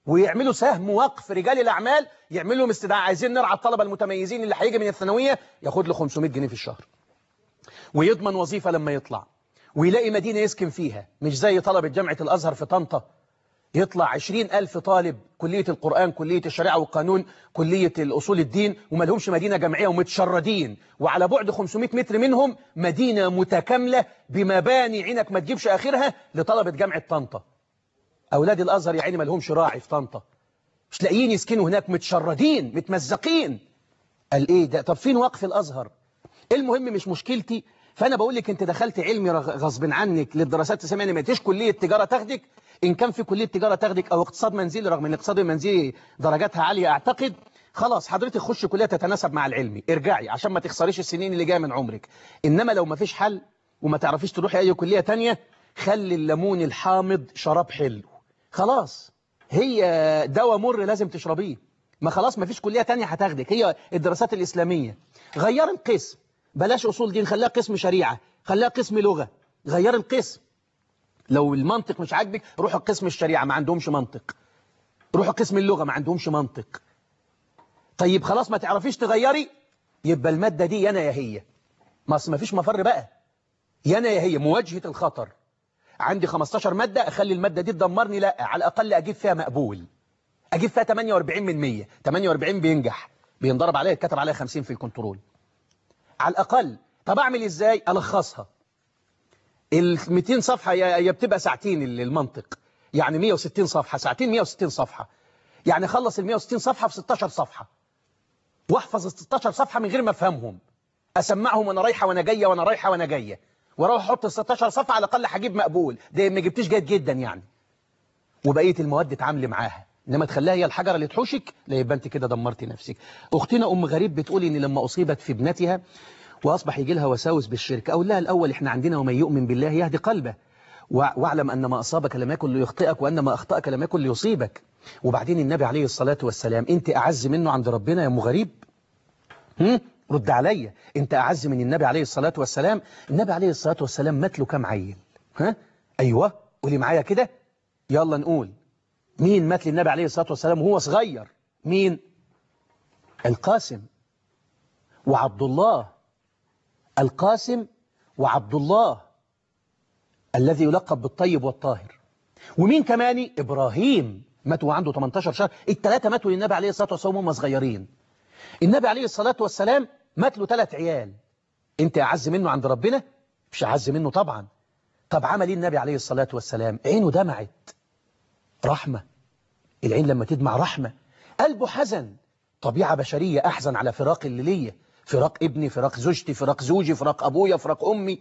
ويعملوا سهم وقف رجال الأعمال، يعملوا لهم استدعاء، عايزين نرعى الطلبة المتميزين اللي هيجي من الثانوية، ياخد له 500 جنيه في الشهر، ويضمن وظيفة لما يطلع، ويلاقي مدينة يسكن فيها، مش زي طلبة جامعة الأزهر في طنطا يطلع 20,000 طالب كلية القرآن، كلية الشريعة والقانون، كلية الأصول الدين، وما لهمش مدينة جامعية ومتشردين، وعلى بعد 500 متر منهم مدينة متكاملة بمباني عينك ما تجيبش آخرها لطلبة جامعة طنطا. أولاد الأزهر يا عيني ما لهمش راعي في طنطا، مش لاقيين يسكنوا هناك، متشردين متمزقين. قال إيه ده؟ طب فين وقف الأزهر؟ المهم مش مشكلتي. فأنا بقول لك أنت دخلت علمي غصب عنك للدراسات، تسمعني ما تيش كلية تجارة تاخدك. إن كان في كلية تجارة تاخدك أو اقتصاد منزلي، رغم أن الاقتصاد المنزلي درجاتها عالية أعتقد، خلاص حضرتك خش كلية تتناسب مع العلمي، ارجعي عشان ما تخسريش السنين اللي جايه من عمرك. إنما لو ما فيش حل وما تعرفيش تروحي أي كلية تانية، خلي الليمون الحامض شراب حلو. خلاص هي دواء مر لازم تشربيه. ما خلاص ما فيش كلية تانية هتاخدك، هي الدراسات الإسلامية. غير القسم، بلاش أصول دين، خليها قسم شريعة، خليها قسم لغة، غير القسم. لو المنطق مش عاجبك روحوا قسم الشريعة، ما عندهمش منطق. روحوا قسم اللغة، ما عندهمش منطق. طيب خلاص ما تعرفيش تغيري، يبقى المادة دي يانا يا هي، ما فيش مفر بقى، يانا يا هي، مواجهة الخطر. عندي 15 مادة، أخلي المادة دي تدمرني؟ لا، على الأقل أجيب فيها مقبول، أجيب فيها 48 من 100. 48 بينجح، بينضرب عليها يتكتب عليها 50 في الكنترول على الأقل. طب أعمل إزاي؟ ألخصها. ال 200 صفحة يا بتبقى ساعتين المنطق، يعني 160 صفحة، ساعتين 160 صفحة، يعني خلص ال 160 صفحة في 16 صفحة، واحفظ ال 16 صفحة من غير ما افهمهم، اسمعهم وانا رايحة وانا جاية وانا رايحة وانا جاية، واروح احط ال 16 صفحة على الاقل هجيب مقبول، ده ما جبتش جيد جدا يعني. وبقية المواد اتعاملي معاها، انما تخليها هي الحجرة اللي تحوشك، لا يبقى انت كده دمرتي نفسك. اختنا ام غريب بتقولي ان لما اصيبت في ابنتها واصبح يجي لها وساوس بالشرك، اقول لها الاول احنا عندنا ومن يؤمن بالله يهدي قلبه، واعلم ان ما اصابك لم يكن ليخطئك وان ما اخطاك لم يكن ليصيبك. وبعدين النبي عليه الصلاة والسلام انت اعز منه عند ربنا يا ام غريب؟ رد عليا، انت اعز من النبي عليه الصلاة والسلام؟ النبي عليه الصلاة والسلام مات له كام عيل؟ ايوه قولي معايا كده، يلا نقول مين مات للنبي عليه الصلاة والسلام وهو صغير؟ مين؟ القاسم وعبد الله، القاسم وعبد الله الذي يلقب بالطيب والطاهر. ومين كمان؟ إبراهيم، ماتوا عنده 18 شهر. الثلاثة ماتوا للنبي عليه الصلاة والسلام وهم صغيرين. النبي عليه الصلاة والسلام مات له 3 عيال. انت أعز منه عند ربنا؟ مش أعز منه طبعا. طب عمل ايه النبي عليه الصلاة والسلام؟ عينه دمعت رحمة. العين لما تدمع رحمة. قلبه حزن، طبيعة بشرية، أحزن على فراق اللي ليا، فراق ابني، فراق زوجتي، فراق زوجي، فراق أبويا، فراق أمي.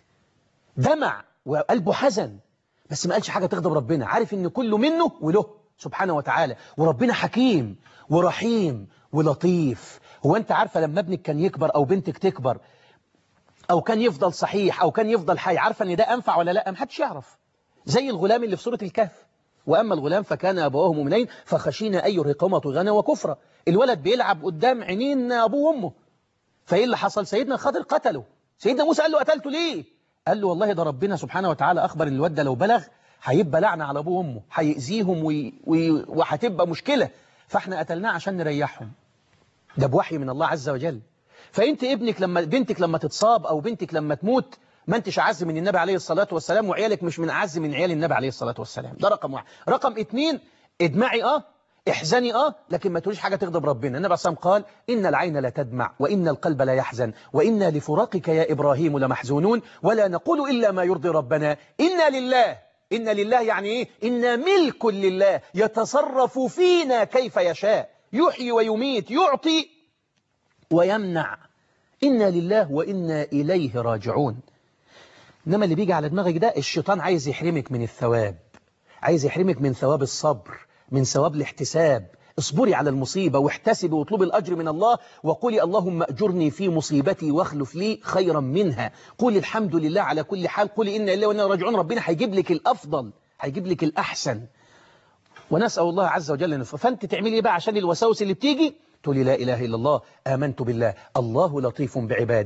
دمع وقلبه حزن، بس ما قالش حاجة تغضب ربنا، عارف ان كله منه وله سبحانه وتعالى، وربنا حكيم ورحيم ولطيف. هو انت عارفة لما ابنك كان يكبر او بنتك تكبر او كان يفضل صحيح او كان يفضل حي، عارفة ان ده انفع ولا لا؟ محدش يعرف. زي الغلام اللي في سورة الكهف، واما الغلام فكان ابواه مؤمنين فخشينا ان يرهقهما طغيانا وكفرا. الولد بيلعب قدام عينين ابوه وامه، فايه اللي حصل؟ سيدنا الخضر قتله. سيدنا موسى قال له قتلته ليه؟ قال له والله ده ربنا سبحانه وتعالى أخبر إن الواد ده لو بلغ هيبقى لعنة على أبوه وأمه، هيأذيهم وهتبقى مشكلة، فإحنا قتلناه عشان نريحهم. ده بوحي من الله عز وجل. فأنت ابنك لما بنتك لما تتصاب أو بنتك لما تموت، ما أنتش أعز من النبي عليه الصلاة والسلام، وعيالك مش من أعز من عيال النبي عليه الصلاة والسلام. ده رقم 1. رقم 2، ادمعي احزني لكن ما تقوليش حاجة تغضب ربنا. النبي عليه قال إن العين لا تدمع وإن القلب لا يحزن وإنا لفراقك يا إبراهيم لمحزونون ولا نقول إلا ما يرضي ربنا إنا لله يعني إيه؟ إنا ملك لله يتصرف فينا كيف يشاء، يحيي ويميت، يعطي ويمنع. إنا لله وإنا إليه راجعون. إنما اللي بيجي على دماغك ده الشيطان عايز يحرمك من الثواب، عايز يحرمك من ثواب الصبر، من ثواب الاحتساب. اصبري على المصيبة واحتسبي واطلبي الأجر من الله، وقولي اللهم أجرني في مصيبتي واخلف لي خيرا منها. قولي الحمد لله على كل حال، قولي إنا لله وإنا راجعون. ربنا هيجيب لك الأفضل، هيجيب لك الأحسن، ونسأل الله عز وجل أن ينفع. فأنت تعملي إيه بقى عشان الوساوس اللي بتيجي؟ تقولي لا إله إلا الله، آمنت بالله، الله لطيف بعباده،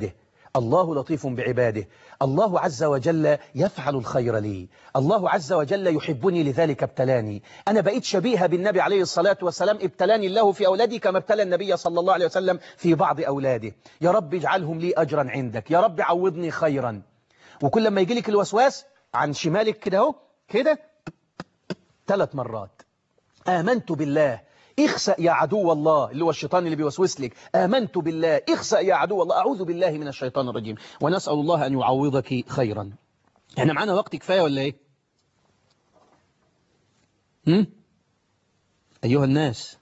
الله لطيف بعباده، الله عز وجل يفعل الخير لي، الله عز وجل يحبني لذلك ابتلاني. أنا بقيت شبيهة بالنبي عليه الصلاة والسلام، ابتلاني الله في أولادي كما ابتلى النبي صلى الله عليه وسلم في بعض أولاده. يا رب اجعلهم لي أجرا عندك، يا رب عوضني خيرا. وكل ما يجي لك الوسواس عن شمالك كده اهو كده 3 مرات، آمنت بالله اخسأ يا عدو الله، اللي هو الشيطان اللي بيوسوس لك، آمنت بالله اخسأ يا عدو الله، أعوذ بالله من الشيطان الرجيم، ونسأل الله أن يعوضك خيرا. احنا معانا وقت كفاية ولا ايه؟ أيها الناس،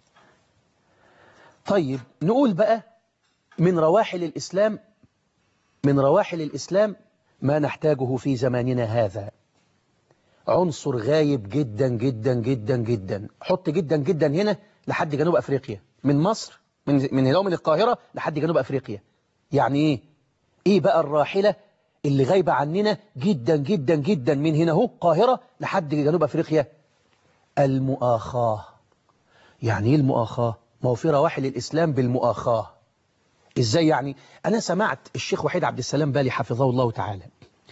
طيب نقول بقى من رواحل الإسلام، من رواحل الإسلام ما نحتاجه في زماننا هذا، عنصر غايب جدا جدا جدا جدا. حط جدا جدا هنا لحد جنوب أفريقيا، من مصر من هنا من القاهرة لحد جنوب أفريقيا. يعني إيه؟ إيه بقى الراحلة اللي غايبة عننا جدا جدا جدا من هنا هو القاهرة لحد جنوب أفريقيا؟ المؤاخاة. يعني إيه المؤاخاة؟ ما هو في رواحل الإسلام بالمؤاخاة. إزاي يعني؟ أنا سمعت الشيخ وحيد عبد السلام بالي حفظه الله تعالى،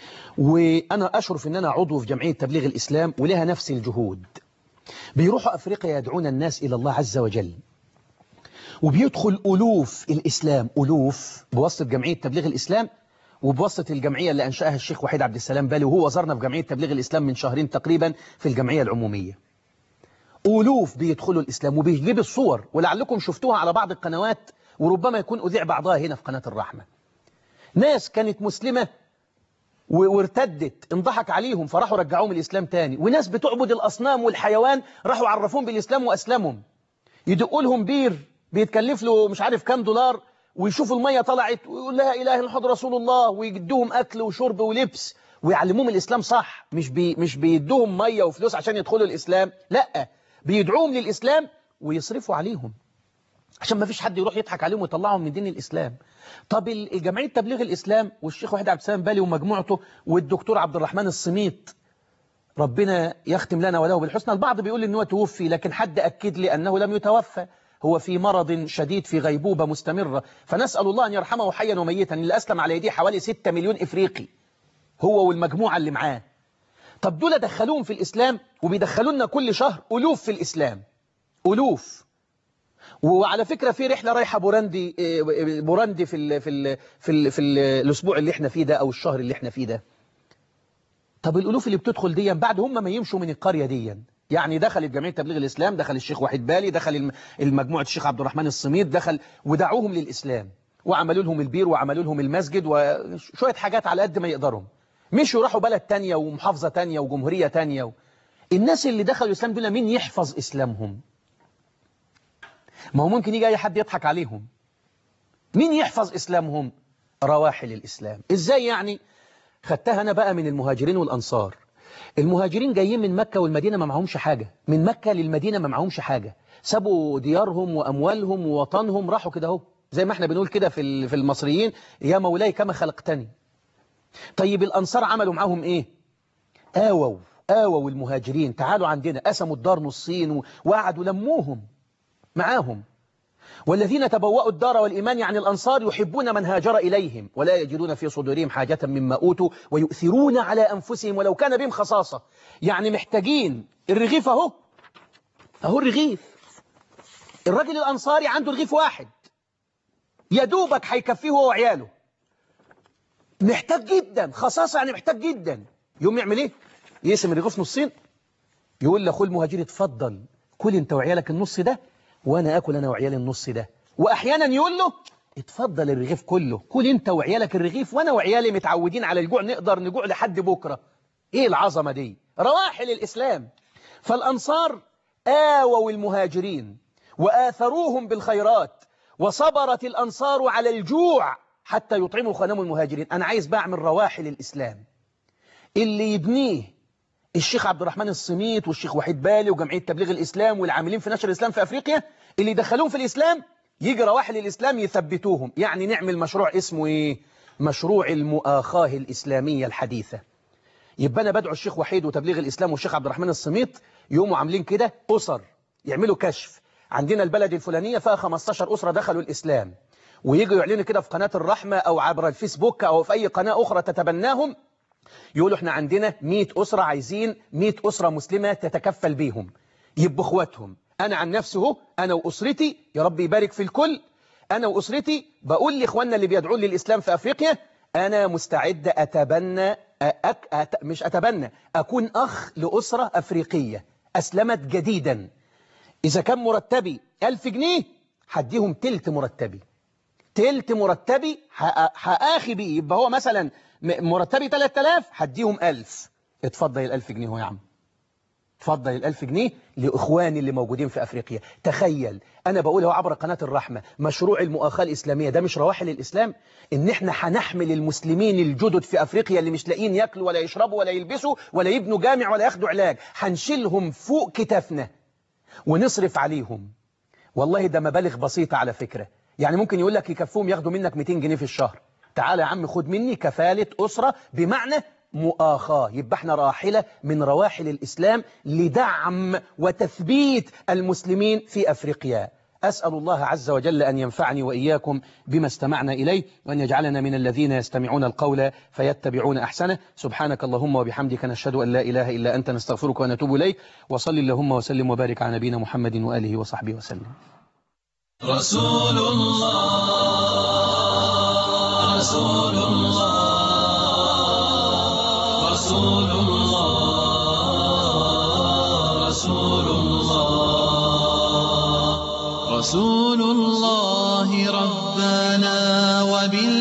وأنا أشرف أن أنا عضو في جمعية تبليغ الإسلام ولها نفس الجهود. بيروحوا أفريقيا يدعون الناس إلى الله عز وجل، وبيدخل ألوف الإسلام، ألوف بواسطة جمعية تبليغ الإسلام وبواسطة الجمعية اللي أنشأها الشيخ وحيد عبد السلام بالي، وهو زارنا في جمعية تبليغ الإسلام من شهرين تقريبا في الجمعية العمومية. ألوف بيدخلوا الإسلام وبيجيب الصور، ولعلكم شفتوها على بعض القنوات، وربما يكون أذيع بعضها هنا في قناة الرحمة. ناس كانت مسلمة وارتدت، انضحك عليهم فراحوا رجعوهم الإسلام تاني، وناس بتعبد الأصنام والحيوان راحوا عرفوهم بالإسلام وأسلمهم. يدقوا لهم بير بيتكلف له مش عارف كام دولار، ويشوفوا المية طلعت ويقول لا إله إلا محمد رسول الله، ويجدوهم أكل وشرب ولبس ويعلموهم الإسلام صح. مش بيدوهم مية وفلوس عشان يدخلوا الإسلام، لا، بيدعوهم للإسلام ويصرفوا عليهم عشان ما فيش حد يروح يضحك عليهم ويطلعهم من دين الإسلام. طب الجمعية تبليغ الإسلام والشيخ وحيد عبد السلام بالي ومجموعته والدكتور عبد الرحمن الصميت، ربنا يختم لنا وله بالحسنى. البعض بيقول إنه توفي، لكن حد أكد لي أنه لم يتوفى، هو في مرض شديد في غيبوبة مستمرة، فنسأل الله أن يرحمه حيا وميتا. اللي أسلم على يديه حوالي 6 مليون إفريقي، هو والمجموعة اللي معاه. طب دول دخلوهم في الإسلام وبيدخلوا لنا كل شهر ألوف في الإسلام، ألوف. وعلى فكرة في رحلة رايحة بوراندي في الأسبوع اللي احنا فيه ده أو الشهر اللي احنا فيه ده. طب الألوف اللي بتدخل دي بعد هم ما يمشوا من القرية دي، يعني دخل جمعية تبليغ الإسلام، دخل الشيخ وحيد بالي، دخل المجموعة الشيخ عبد الرحمن الصميت، دخل ودعوهم للإسلام وعملوا لهم البير وعملوا لهم المسجد وشوية حاجات على قد ما يقدروا. مشوا راحوا بلد تانية ومحافظة تانية وجمهورية تانية. الناس اللي دخلوا الإسلام دول مين يحفظ إسلامهم؟ ما هو ممكن يجي أي حد يضحك عليهم. مين يحفظ إسلامهم؟ رواحل الإسلام. إزاي يعني؟ خدتها أنا بقى من المهاجرين والأنصار. المهاجرين جايين من مكة والمدينة ما معهمش حاجة، من مكة للمدينة ما معهمش حاجة، سابوا ديارهم وأموالهم ووطنهم راحوا كده اهو، زي ما احنا بنقول كده في المصريين، يا مولاي كما خلقتني. طيب الأنصار عملوا معاهم إيه؟ آووا المهاجرين، تعالوا عندنا، قسموا الدار نصين وقعدوا لموهم معاهم. والذين تبوأوا الدار والإيمان يعني الأنصار يحبون من هاجر إليهم ولا يجدون في صدورهم حاجة مما أوتوا ويؤثرون على أنفسهم ولو كان بهم خصاصة. يعني محتاجين الرغيف أهو الرغيف. الراجل الأنصاري عنده رغيف واحد يدوبك هيكفيه هو وعياله، محتاج جدا، خصاصة يعني محتاج جدا. يوم يعمل إيه؟ يقسم الرغيف نصين، يقول لأخوه المهاجر اتفضل كل انت وعيالك النص ده وانا اكل انا وعيالي النص ده. واحيانا يقول له اتفضل الرغيف كله، كل انت وعيالك الرغيف وانا وعيالي متعودين على الجوع، نقدر نجوع لحد بكره. ايه العظمه دي؟ رواحل الاسلام. فالانصار آووا المهاجرين واثروهم بالخيرات، وصبرت الانصار على الجوع حتى يطعموا غنم المهاجرين. انا عايز بعمل رواحل الاسلام اللي يبنيه الشيخ عبد الرحمن الصميت والشيخ وحيد بالي وجمعية تبليغ الإسلام والعاملين في نشر الإسلام في أفريقيا، اللي يدخلوهم في الإسلام يجي رواحل الإسلام يثبتوهم. يعني نعمل مشروع اسمه إيه؟ مشروع المؤاخاة الإسلامية الحديثة. يبقى أنا بدعو الشيخ وحيد وتبليغ الإسلام والشيخ عبد الرحمن الصميت يقوموا عاملين كده أسر، يعملوا كشف. عندنا البلد الفلانية فيها 15 أسرة دخلوا الإسلام، ويجوا يعلنوا كده في قناة الرحمة أو عبر الفيسبوك أو في أي قناة أخرى تتبناهم، يقولوا احنا عندنا 100 أسرة عايزين 100 أسرة مسلمة تتكفل بيهم يبقوا اخواتهم. أنا عن نفسي هو أنا وأسرتي يا رب يبارك في الكل، أنا وأسرتي بقول لإخواننا اللي بيدعون للإسلام في أفريقيا أنا مستعد أتبنى مش أتبنى أكون أخ لأسرة أفريقية أسلمت جديدا. إذا كان مرتبي 1000 جنيه هديهم تلت مرتبي، تلت مرتبي هآخي بيه. يبقى هو مثلا مرتبي 3000 هديهم 1000. اتفضل ال1000 جنيه هو يا عم، اتفضل ال1000 جنيه لإخواني اللي موجودين في أفريقيا. تخيل أنا بقوله عبر قناة الرحمة، مشروع المؤاخاة الإسلامية ده مش رواحل الإسلام؟ إن إحنا هنحمل المسلمين الجدد في أفريقيا اللي مش لاقيين ياكلوا ولا يشربوا ولا يلبسوا ولا يبنوا جامع ولا ياخدوا علاج، هنشيلهم فوق كتافنا ونصرف عليهم. والله ده مبالغ بسيطة على فكرة، يعني ممكن يقول لك يكفوهم ياخدوا منك 200 جنيه في الشهر. تعال يا عم خد مني كفالة أسرة بمعنى مؤاخاة. يبقى احنا راحلة من رواحل الإسلام لدعم وتثبيت المسلمين في أفريقيا. أسأل الله عز وجل أن ينفعني وإياكم بما استمعنا إليه، وأن يجعلنا من الذين يستمعون القول فيتبعون أحسنه. سبحانك اللهم وبحمدك، نشهد أن لا إله إلا أنت، نستغفرك ونتوب إليك. وصل اللهم وسلم وبارك على نبينا محمد وآله وصحبه وسلم. رسول الله رسول الله رسول الله رسول الله رسول الله ربنا وبال